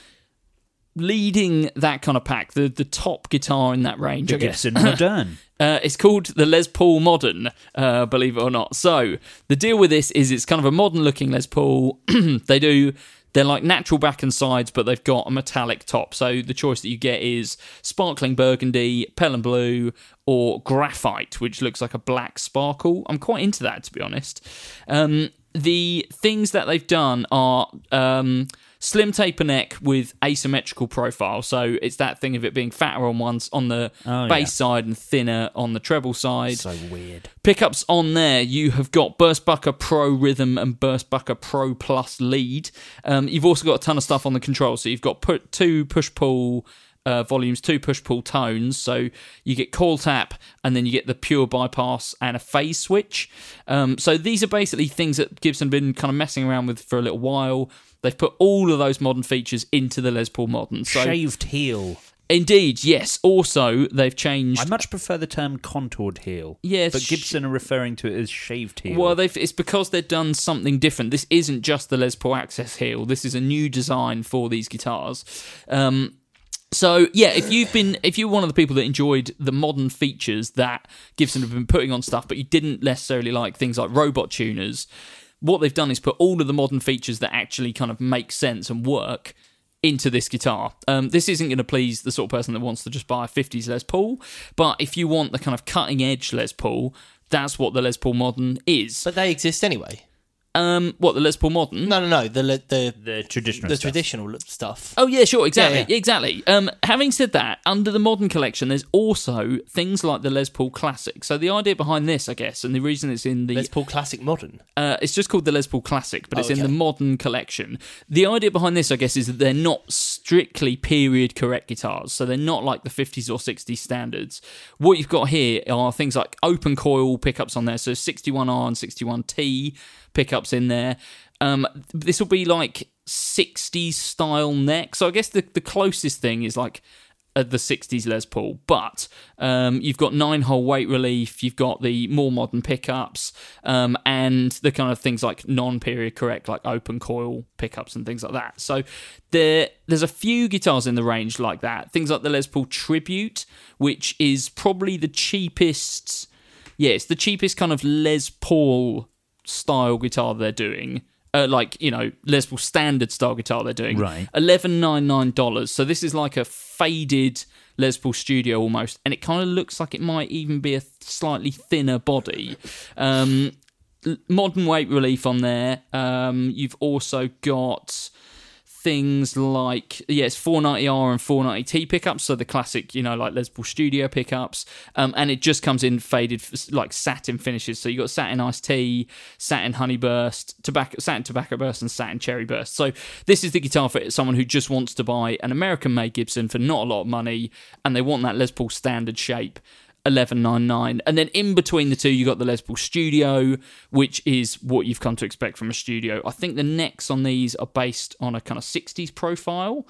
leading that kind of pack, the the top guitar in that range, The I guess. Gibson Modern. Uh, it's called the Les Paul Modern, uh, believe it or not. So the deal with this is it's kind of a modern-looking Les Paul. they do, they're like natural back and sides, but they've got a metallic top. So the choice that you get is sparkling burgundy, pale and blue, or graphite, which looks like a black sparkle. I'm quite into that, to be honest. Um, the things that they've done are... Um, slim taper neck with asymmetrical profile, so it's that thing of it being fatter on one on the Oh, bass yeah. side and thinner on the treble side. So weird. Pickups on there, you have got Burstbucker Pro Rhythm and Burstbucker Pro Plus Lead. Um, you've also got a ton of stuff on the controls, so you've got put two push-pull uh, volumes, two push-pull tones, so you get coil tap, and then you get the pure bypass and a phase switch. Um, so these are basically things that Gibson have been kind of messing around with for a little while. They've put all of those modern features into the Les Paul Modern. So, Shaved heel. indeed, yes. Also, they've changed... I much prefer the term contoured heel. Yes, But sh- Gibson are referring to it as shaved heel. Well, they've, it's because they've done something different. This isn't just the Les Paul Access heel. This is a new design for these guitars. Um, so yeah, if you've been, if you're one of the people that enjoyed the modern features that Gibson have been putting on stuff, but you didn't necessarily like things like robot tuners, what they've done is put all of the modern features that actually kind of make sense and work into this guitar. Um, this isn't going to please the sort of person that wants to just buy a fifties Les Paul, but if you want the kind of cutting edge Les Paul, that's what the Les Paul Modern is. But they exist anyway. Um, what, the Les Paul Modern? No, no, no. The the the, The traditional the stuff. traditional stuff. Oh yeah, sure, exactly, Yeah, yeah. exactly. Um, having said that, under the modern collection, there's also things like the Les Paul Classic. So the idea behind this, I guess, and the reason it's in the Les Paul Classic Modern. uh, it's just called the Les Paul Classic, but Oh, it's in okay. the modern collection. The idea behind this, I guess, is that they're not strictly period correct guitars, so they're not like the fifties or sixties standards. What you've got here are things like open coil pickups on there, so sixty-one R and sixty-one T pickups in there. Um, this will be like sixties style neck. So I guess the, the closest thing is like uh, the sixties Les Paul. But um, you've got nine hole weight relief, you've got the more modern pickups, um, and the kind of things like non-period correct, like open coil pickups and things like that. So there, there's a few guitars in the range like that. Things like the Les Paul Tribute, which is probably the cheapest. Yeah, it's the cheapest kind of Les Paul style guitar they're doing. Uh, like, you know, Les Paul standard style guitar they're doing. Right. eleven ninety-nine dollars. So this is like a faded Les Paul Studio almost, and it kind of looks like it might even be a slightly thinner body. Um, modern weight relief on there. Um, you've also got things like, yeah, it's four ninety R and four ninety T pickups, so the classic, you know, like Les Paul Studio pickups, um, and it just comes in faded, like satin finishes. So you got satin iced tea, satin honey burst, tobacco, satin tobacco burst, and satin cherry burst. So this is the guitar for someone who just wants to buy an American-made Gibson for not a lot of money, and they want that Les Paul standard shape. eleven ninety-nine, and then in between the two you got the Les Paul Studio, which is what you've come to expect from a Studio. I think the necks on these are based on a kind of sixties profile.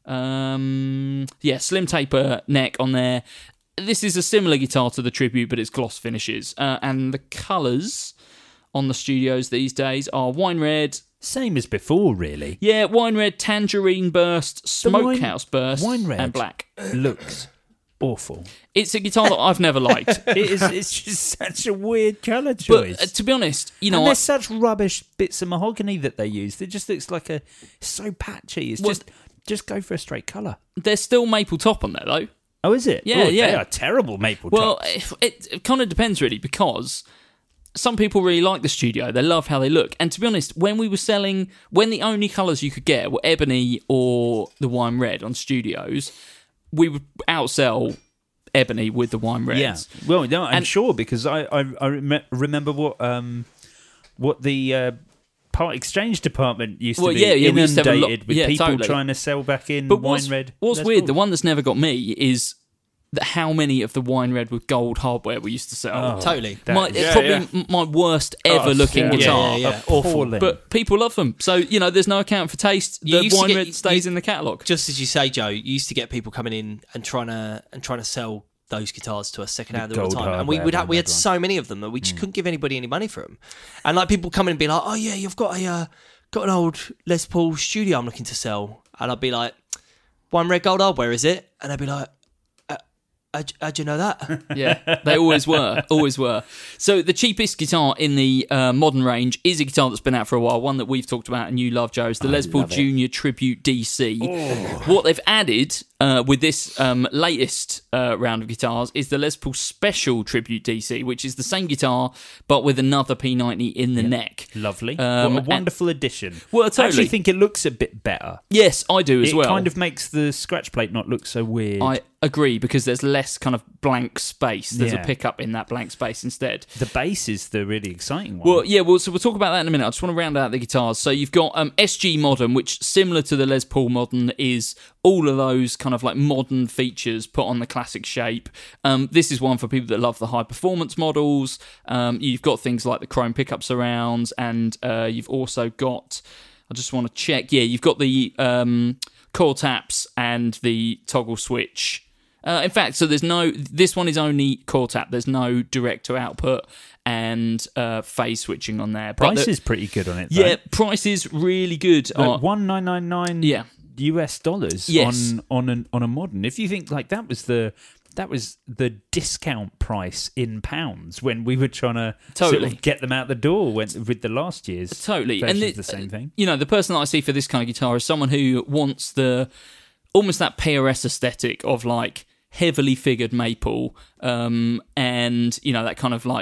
Um, yeah, slim taper neck on there. This is a similar guitar to the Tribute, but it's gloss finishes, uh, and the colours on the Studios these days are wine red. Same as before, really. Yeah, wine red, tangerine burst, smokehouse burst, wine red and black. Looks awful. It's a guitar that I've never liked. It is. It's just such a weird colour But choice. uh, to be honest, you know, and I, there's such rubbish bits of mahogany that they use. It just looks like a it's so patchy. It's Well- just just go for a straight colour. there's still maple top on there though. Oh, is it? Yeah, oh, yeah. They are terrible maple Well, tops. it, it, it kind of depends really, because some people really like the Studio. They love how they look. And to be honest, when we were selling, when the only colours you could get were ebony or the wine red on Studios, we would outsell ebony with the wine reds. Yeah. Well, no, I'm And- sure because I I, I rem- remember what um what the uh, part exchange department used Well, to be yeah, yeah, we used to have a inundated lot- with yeah, people totally. trying to sell back in But wine what's, red. what's Les weird, Pauls. the one that's never got me is that how many of the wine red with gold hardware we used to sell. Oh, Totally. that my, is- it's Yeah, probably yeah. m my worst ever Oh, looking yeah, guitar. yeah, yeah. Appalling. But people love them. So, you know, there's no account for taste. You The used to wine get- red stays you- in the catalogue. Just as you say, Joe, you used to get people coming in and trying to and trying to sell those guitars to us second hand The all the gold time, and we hardware would have, we had one. so many of them that we just couldn't give anybody any money for them. And like people come in and be like, "Oh yeah, you've got a uh, got an old Les Paul Studio I'm looking to sell," and I'd be like, "One red gold hardware, is it?" And they'd be like, uh, how'd, how'd you know that? Yeah, they always were, always were. So the cheapest guitar in the uh, modern range is a guitar that's been out for a while, one that we've talked about and you love, Joe. It's the Les Paul Junior Tribute D C. What they've added uh, with this um, latest uh, round of guitars is the Les Paul Special Tribute D C, which is the same guitar but with another P ninety in the neck. Lovely. Um, what and- a wonderful addition. Well, I actually totally. think it looks a bit better. Yes, I do as It well. kind of makes the scratch plate not look so weird. I agree, because there's less kind of blank space. There's Yeah. a pickup in that blank space instead. The bass is the really exciting one. Well, yeah, well, so we'll talk about that in a minute. I just want to round out the guitars. So you've got um, S G Modern, which, similar to the Les Paul Modern, is all of those kind of like modern features put on the classic shape. Um, this is one for people that love the high performance models. Um, you've got things like the chrome pickup surrounds, and uh, you've also got, I just want to check, yeah, you've got the um, coil taps and the toggle switch. Uh, in fact, so there's no, this one is only coil tap. There's no direct to output and uh, phase switching on there. But price the- is pretty good on it. Though. yeah, price is really good. Like Uh, one nine nine nine Yeah. U S dollars Yes. on on an, on a modern. If you think like that was the that was the discount price in pounds when we were trying to sort Totally. of get them out the door when, with the last year's Totally, versions and of the same thing. You know, the person that I see for this kind of guitar is someone who wants the almost that P R S aesthetic of like heavily figured maple, um, and you know that kind of like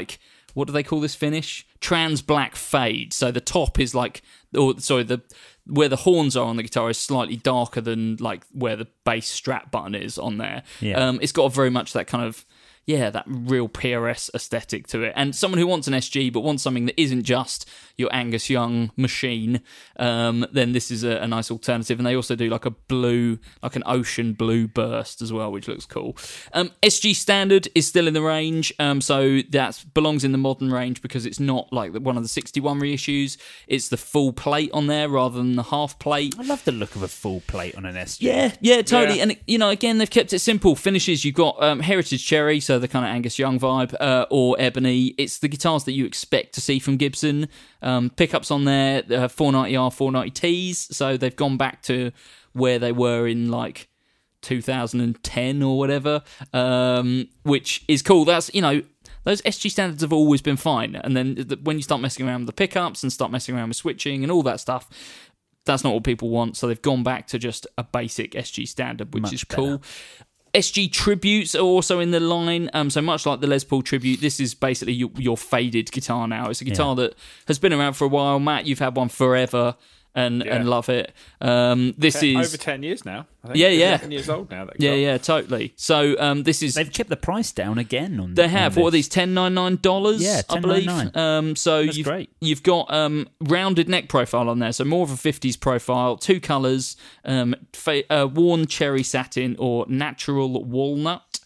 what do they call this finish? Trans black fade. So the top is like, or sorry, the where the horns are on the guitar is slightly darker than like where the bass strap button is on there. Yeah. Um, it's got very much that kind of, yeah, that real P R S aesthetic to it. And someone who wants an S G but wants something that isn't just your Angus Young machine, um, then this is a, a nice alternative. And they also do like a blue, like an ocean blue burst as well, which looks cool. Um, S G Standard is still in the range, um, so that belongs in the modern range because it's not like one of the sixty-one reissues. It's the full plate on there rather than the half plate. I love the look of a full plate on an S G. Yeah, yeah, totally. Yeah. And, you know, again, they've kept it simple. Finishes, you've got um, Heritage Cherry, so the kind of Angus Young vibe, uh, or Ebony. It's the guitars that you expect to see from Gibson. Um, pickups on there, uh, four ninety R, four ninety Ts, so they've gone back to where they were in, like, two thousand ten or whatever, um, which is cool. That's, you know, those S G standards have always been fine. And then the, when you start messing around with the pickups and start messing around with switching and all that stuff, that's not what people want. So they've gone back to just a basic S G standard, which Much is cool. better. S G Tributes are also in the line. Um, so much like the Les Paul Tribute, this is basically your, your faded guitar now. It's a guitar Yeah. that has been around for a while. Matt, you've had one forever and, Yeah. and love it. Um, this Ten- is over ten years now. I think. Yeah, It's yeah. eleven years old now. That yeah, guitar. yeah, totally. So um, this is They've kept the price down again on they have. on What are this. these? ten ninety-nine dollars. Yeah, I believe. ten ninety-nine. Um, so That's you've great. you've got um, rounded neck profile on there, so more of a fifties profile. Two colours: um, fa- uh, worn cherry satin or natural walnut.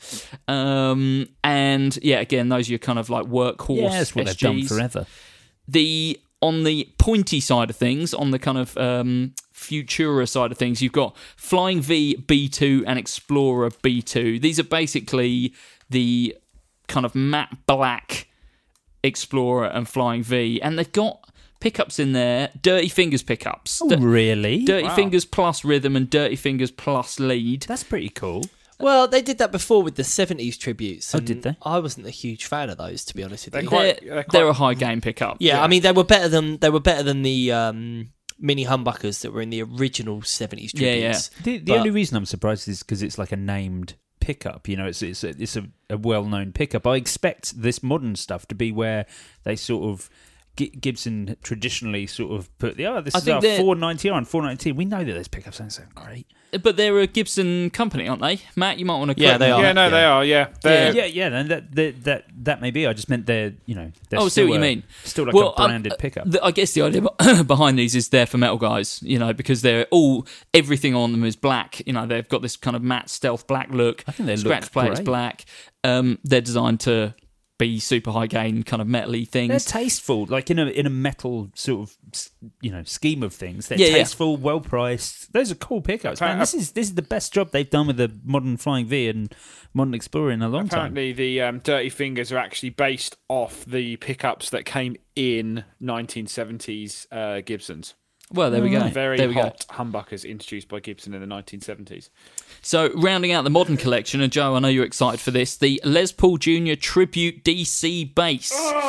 Um, and yeah, again, those are your kind of like workhorse. Yeah, that's what S Gs. they've done forever. The on the pointy side of things, on the kind of um, Futura side of things, you've got Flying V B two and Explorer B two. These are basically the kind of matte black Explorer and Flying V, and they've got pickups in there, Dirty Fingers pickups. Oh, D- really? Dirty Wow. Fingers plus rhythm and Dirty Fingers plus lead. That's pretty cool. Well, they did that before with the seventies tributes. Oh, and did they? I wasn't a huge fan of those, to be honest with They're you. quite- They're, they're quite- they're a high gain pickup. yeah, yeah. I mean, they were better than they were better than the um, mini humbuckers that were in the original seventies Yeah, yeah. tributes. The, the But- only reason I'm surprised is because it's like a named pickup. You know, it's it's a, it's a, a well-known pickup. I expect this modern stuff to be where they sort of G- Gibson traditionally sort of put the oh this I is think our they're- four ninety R and four ninety T. We know that those pickups don't sound great. But they're a Gibson company, aren't they? Matt, you might want to Yeah, correct they me. are. Yeah, no, they are. Yeah, They're- Yeah, yeah, and that, that that that may be. I just meant they're you know. They're Oh, I see still what you a- mean. Still like Well, a um, branded pickup. the- I guess the idea be- behind these is they're for metal guys, you know, because they're all everything on them is black. You know, they've got this kind of matte stealth black look. I think they look scratch plate is great. black. Um, they're designed to be super high gain, kind of metally They're things. tasteful, like in a in a metal sort of you know scheme of things. They're Yeah, yeah. tasteful, well priced. Those are cool pickups. Man, this is this is the best job they've done with the modern Flying V and modern Explorer in a long time. Apparently, the um, Dirty Fingers are actually based off the pickups that came in nineteen seventies uh, Gibsons. Well, there we go. Very there we go. hot humbuckers introduced by Gibson in the nineteen seventies. So, rounding out the modern collection, and Joe, I know you're excited for this, the Les Paul Junior Tribute D C bass.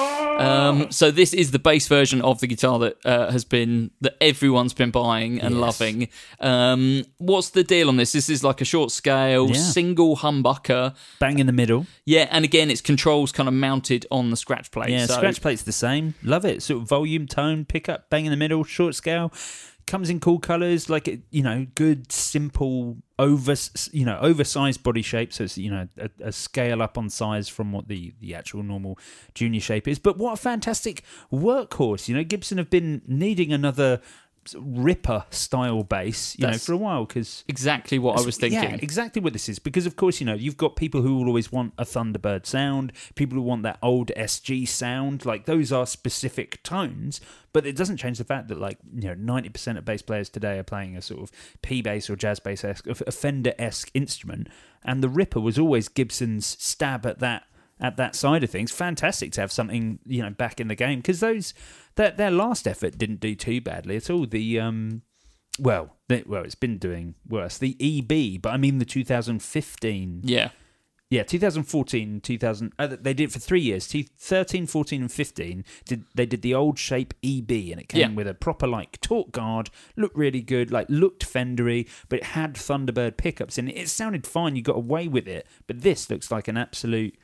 Um, so this is the bass version of the guitar that uh, has been that everyone's been buying and Yes. loving. Um, what's the deal on this? This is like a short scale, Yeah. single humbucker. Bang in the middle. Yeah, and again, its controls kind of mounted on the scratch plate. Yeah, so, scratch plate's the same. Love it. Sort of volume, tone, pickup, bang in the middle, short scale. Comes in cool colours, like it, you know, good, simple, over, you know, oversized body shape. So it's you know a, a scale up on size from what the the actual normal junior shape is. But what a fantastic workhorse! You know, Gibson have been needing another Ripper style bass, you That's- know, for a while because. Exactly what I was thinking. Yeah, exactly what this is. Because, of course, you know, you've got people who will always want a Thunderbird sound, people who want that old S G sound. Like, those are specific tones, but it doesn't change the fact that, like, you know, ninety percent of bass players today are playing a sort of P bass or jazz bass-esque, a Fender-esque instrument. And the Ripper was always Gibson's stab at that at that side of things. Fantastic to have something, you know, back in the game. Because those, that their last effort didn't do too badly at all. The, um... Well, they, well, it's been doing worse. The E B, but I mean the two thousand fifteen. Yeah. Yeah, twenty fourteen, two thousand. Uh, they did it for three years. T- thirteen, fourteen, and fifteen. Did they did the old shape E B, and it came Yeah. with a proper like torque guard. Looked really good, like looked Fendery, but it had Thunderbird pickups in it. It sounded fine. You got away with it, but this looks like an absolute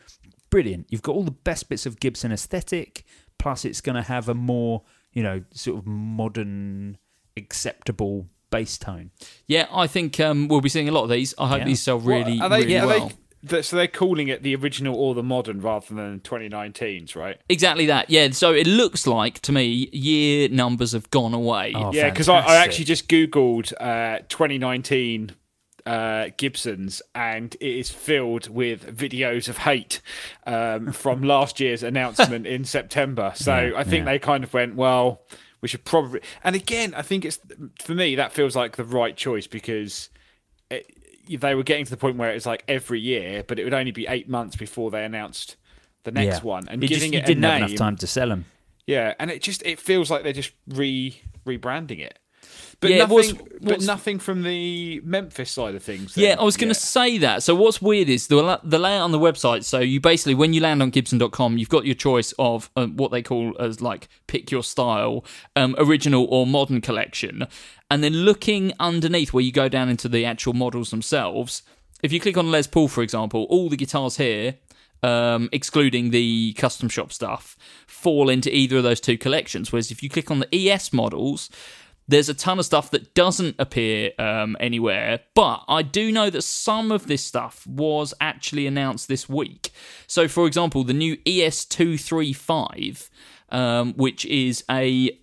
brilliant. You've got all the best bits of Gibson aesthetic, plus it's going to have a more, you know, sort of modern, acceptable bass tone. Yeah, I think um, we'll be seeing a lot of these. I hope Yeah. these sell really, Well, are they, really are well. They, th- so they're calling it the original or the modern rather than twenty nineteens, right? Exactly that. Yeah, so it looks like, to me, year numbers have gone away. Oh, Yeah, because I, I fantastic. actually just Googled uh, twenty nineteen uh, Gibsons, and it is filled with videos of hate um, from last year's announcement in September. So Yeah, I think yeah. they kind of went, well, we should probably... And again, I think it's, for me, that feels like the right choice because it, they were getting to the point where it's like every year, but it would only be eight months before they announced the next Yeah. one. And you giving just, you it didn't a have name, enough time to sell them. yeah, and it just it feels like they're just re rebranding it. But Yeah, nothing, what's- but what's- nothing from the Memphis side of things. Yeah, then. I was going to say that. So what's weird is the la- the layout on the website. So you basically, when you land on Gibson dot com, you've got your choice of um, what they call as like pick your style, um, original or modern collection. And then looking underneath where you go down into the actual models themselves, if you click on Les Paul, for example, all the guitars here, um, excluding the custom shop stuff, fall into either of those two collections. Whereas if you click on the E S models, there's a ton of stuff that doesn't appear um, anywhere, but I do know that some of this stuff was actually announced this week. So, for example, the new E S two thirty-five, um, which is a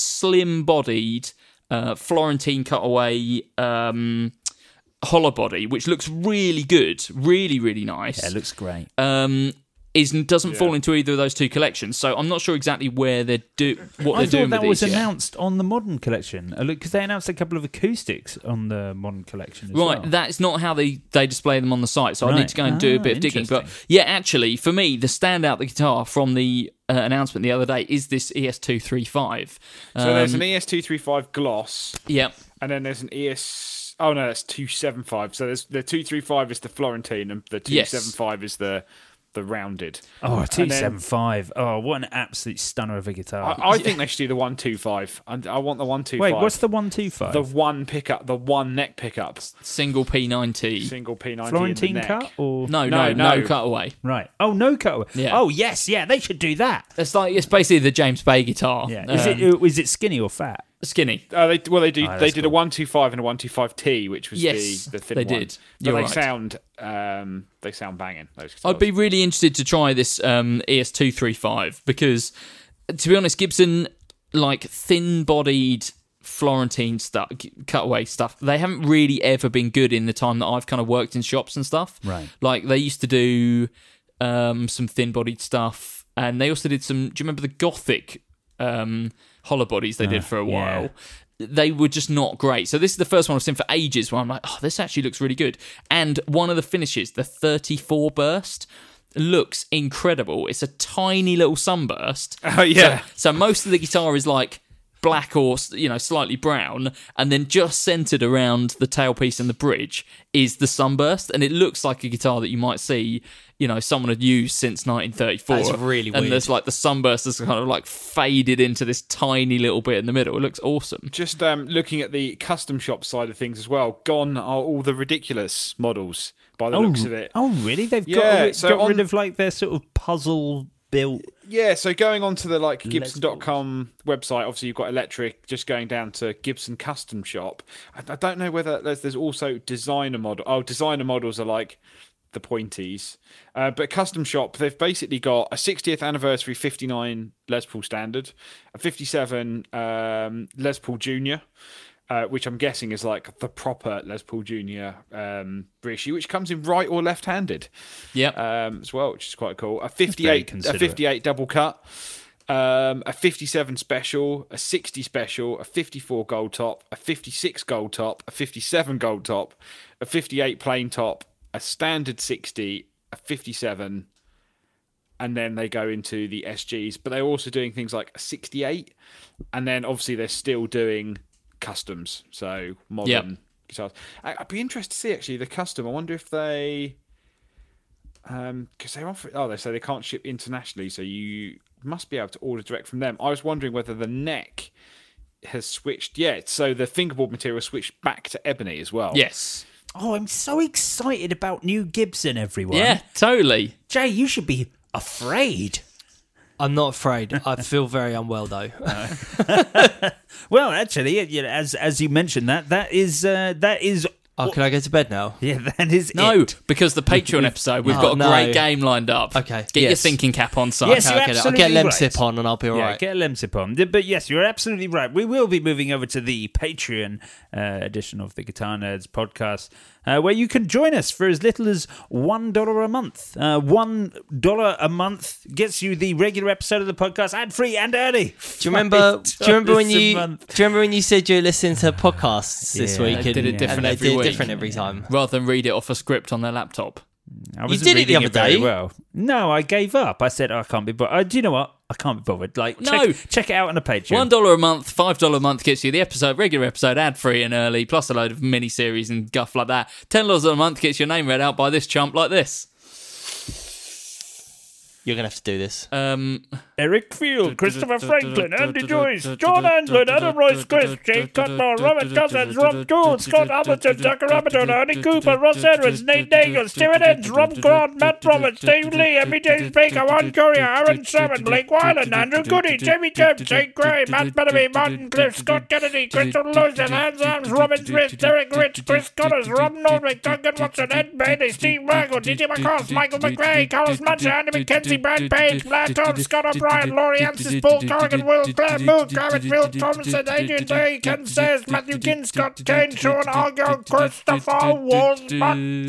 slim-bodied uh, Florentine cutaway um, hollow body, which looks really good, really, really nice. Yeah, it looks great. Um, is doesn't fall into either of those two collections, so I'm not sure exactly where they're do what I they're thought doing that with was these yet. announced on the modern collection because they announced a couple of acoustics on the modern collection as Right, well. that's not how they, they display them on the site, so I Right. need to go and do a Ah, bit of digging. But interesting. yeah, actually, for me, the standout the guitar from the uh, announcement the other day is this E S two thirty-five. So there's Um, an E S two thirty-five gloss, yeah, and then there's an E S. Oh no, that's two seventy-five. So there's the two thirty-five is the Florentine, and the two seventy-five is the the rounded. Oh, two And then- seventy-five. Oh, what an absolute stunner of a guitar. I, I think they should do the one twenty-five. I, I want the one twenty-five. Wait, what's the one twenty-five? the one pickup? The one neck pickup, single P ninety. single P ninety Florentine in the neck. cut or No, no, No, no, no. cutaway. right? Oh, no cut. Yeah. Oh, yes, yeah, they should do that. It's like it's basically the James Bay guitar. Yeah. Is Um, it is it skinny or fat? skinny? Uh, they, well, they do. Oh, they that's did a cool. one twenty-five and a one twenty-five T, which was Yes, the, the thin they one. did. But You're they right. sound um, they sound banging. Those I'd be really interested to try this um, E S two thirty-five because, to be honest, Gibson, like thin-bodied Florentine stuff, cutaway stuff, they haven't really ever been good in the time that I've kind of worked in shops and stuff. Right. Like they used to do um, some thin-bodied stuff, and they also did some. Do you remember the Gothic um, hollow bodies they did for a yeah. while? They were just not great. So this is the first one I've seen for ages where I'm like, oh, this actually looks really good. And one of the finishes, the thirty-four burst, looks incredible. It's a tiny little sunburst. Oh, yeah. So, so most of the guitar is like black or, you know, slightly brown, and then just centered around the tailpiece and the bridge is the sunburst, and it looks like a guitar that you might see, you know, someone had used since nineteen thirty-four. That's really And weird. there's like the sunburst is kind of like faded into this tiny little bit in the middle. It looks awesome. Just um, looking at the custom shop side of things as well. Gone are all the ridiculous models by the Oh, looks of it. oh, really? They've Yeah, got, rid- so got on- rid of like their sort of puzzle built. Yeah, so going on to the like Gibson dot com website, obviously you've got electric. Just going down to Gibson Custom Shop, I, I don't know whether there's, there's also designer model. Oh, designer models are like the pointies, uh, but Custom Shop, they've basically got a sixtieth anniversary fifty-nine Les Paul Standard, a fifty-seven um, Les Paul Junior. Uh, which I'm guessing is like the proper Les Paul Junior um, reissue, which comes in right or left-handed. Yep. Um, as well, which is quite cool. A very fifty-eight, a considerate. fifty-eight double cut, um, a fifty-seven special, a sixty special, a fifty-four gold top, a fifty-six gold top, a fifty-seven gold top, a fifty-eight plain top, a standard sixty, a fifty-seven, and then they go into the S Gs. But they're also doing things like a sixty-eight, and then obviously they're still doing customs, so modern Yep. guitars. I- I'd be interested to see actually the custom. I wonder if they, um, because they offer. Oh, they say they can't ship internationally, so you must be able to order direct from them. I was wondering whether the neck has switched yet. So the fingerboard material switched back to ebony as well. Yes. Oh, I'm so excited about new Gibson, everyone. Yeah, totally. Jay, you should be afraid. I'm not afraid. I feel very unwell though. Well, actually, you know, as as you mentioned that, that is uh, that is. Oh, can I go to bed now? Yeah, that is No, it. because the Patreon episode, we've Oh, got a no. great game lined up. Okay. Get your Yes. thinking cap on, son. Yes, Okay, you're I'll get it. I'll absolutely get right. Lemsip on and I'll be all Yeah, right. get a Lemsip on. But yes, you're absolutely right. We will be moving over to the Patreon uh, edition of the Guitar Nerds podcast, uh, where you can join us for as little as one dollar a month. Uh, one dollar a month gets you the regular episode of the podcast ad free and early. Do you remember? Do you remember when dollars a you? month. Do you remember when you said you were listening to podcasts this Yeah. week? They did it and, different and they every did week. it different every time. Rather than read it off a script on their laptop. I wasn't did it the reading other very day. Well, no, I gave up. I said, oh, I can't be bothered. Uh, do you know what? I can't be bothered. Like, No. check, check it out on the Patreon. One dollar a month, five dollar a month gets you the episode, regular episode, ad free and early, plus a load of mini series and guff like that. Ten dollars a month gets your name read out by this chump like this. You're gonna have to do this. Um, Eric Field, Christopher Franklin, Andy Joyce, John Anglin, Adam Royce Chris, Jake Cutmore, Robert Cousins, Rob Gould, Scott Hamilton, Tucker Abington, Ernie Cooper, Ross Edwards, Nate Nagel, Stuart Ince, Rob Grant, Matt Roberts, Dave Lee, Emmy James Baker, Juan Courier, Aaron Sherman, Blake Wyland, Andrew Goody, Jamie Kemp, Jake Gray, Matt Bellamy, Martin Cliff, Scott Kennedy, Crystal Lewis, Hans Arms, Robin Smith, Derek Rich, Chris Connors, Rob Nordwick, Duncan Watson, Ed Bailey, Steve Merkel, D J McCoss, Michael McRae, Carlos Mancha, Andy McKenzie, Brad Page, Blair Tom, Scott O'Brien, Laurie Ansis, Paul Corrigan, Will Clare, Moore, Garrett, Phil Thompson, Adrian Day, Ken Sayers, Matthew King, Scott Kane, Sean Argo, Christopher Wolfman,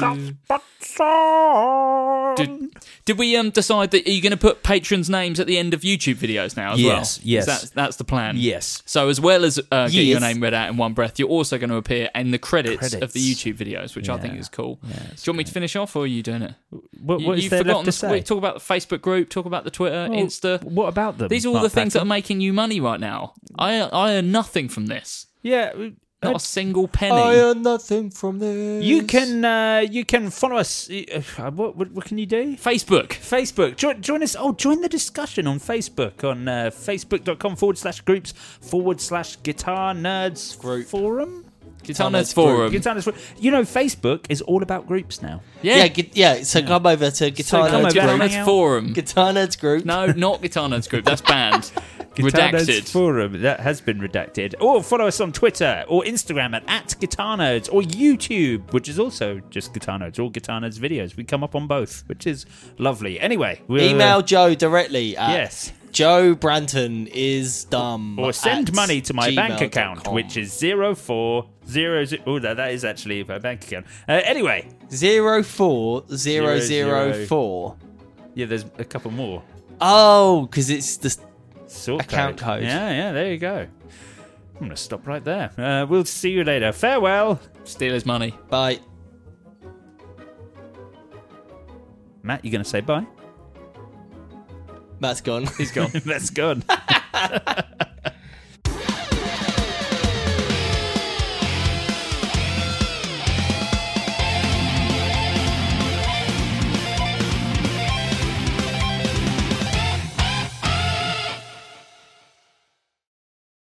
Cuthbertson. did, did we um decide that are you going to put patrons' names at the end of YouTube videos now as Yes, well? yes. That's, that's the plan. Yes. So as well as uh, getting your Yes. name read out in one breath, you're also going to appear in the credits, Credits. of the YouTube videos, which I think Yeah. is cool. Yeah, Do you it's want me to finish off, or are you doing it? What, You- what is you've there forgotten left to the- say? Talk about the Facebook group, talk about the Twitter, Well, Insta. What about them? These are all Mark the things that are Patton? making you money right now. I I earn nothing from this. Yeah. Not uh, a single penny. I earn nothing from this. You can uh, you can follow us. Uh, what, what what can you do? Facebook. Facebook. Join, join us. Oh, join the discussion on Facebook on uh, facebook.com forward slash groups forward slash guitar nerds Group. forum. Guitar Nerds Nerds Forum. Guitar Nerds Forum. You know, Facebook is all about groups now. Yeah. Yeah, gu- yeah. So come over to Guitar come Nerds over, Guitar hang Group. Nerds out. Forum. Guitar Nerds Group. No, not Guitar Nerds Group. That's banned. Guitar Nerds Redacted. Forum. That has been redacted. Or follow us on Twitter or Instagram at, at Guitar Nerds or YouTube, which is also just Guitar Nerds, all Guitar Nerds videos. We come up on both, which is lovely. Anyway, we'll, Email Joe directly at Yes. Joe Branton is dumb. Or send at money to my gmail bank dot account, com. which is zero four zero zero. Oh, that, that is actually my bank account. Uh, anyway, zero four zero Zero, zero four. yeah, there's a couple more. Oh, because it's the Sort Account code. Yeah, yeah, there you go. I'm going to stop right there. Uh, we'll see you later. Farewell. Steal his money. bye. Matt, you going to say bye? Matt's gone. He's gone. That's gone.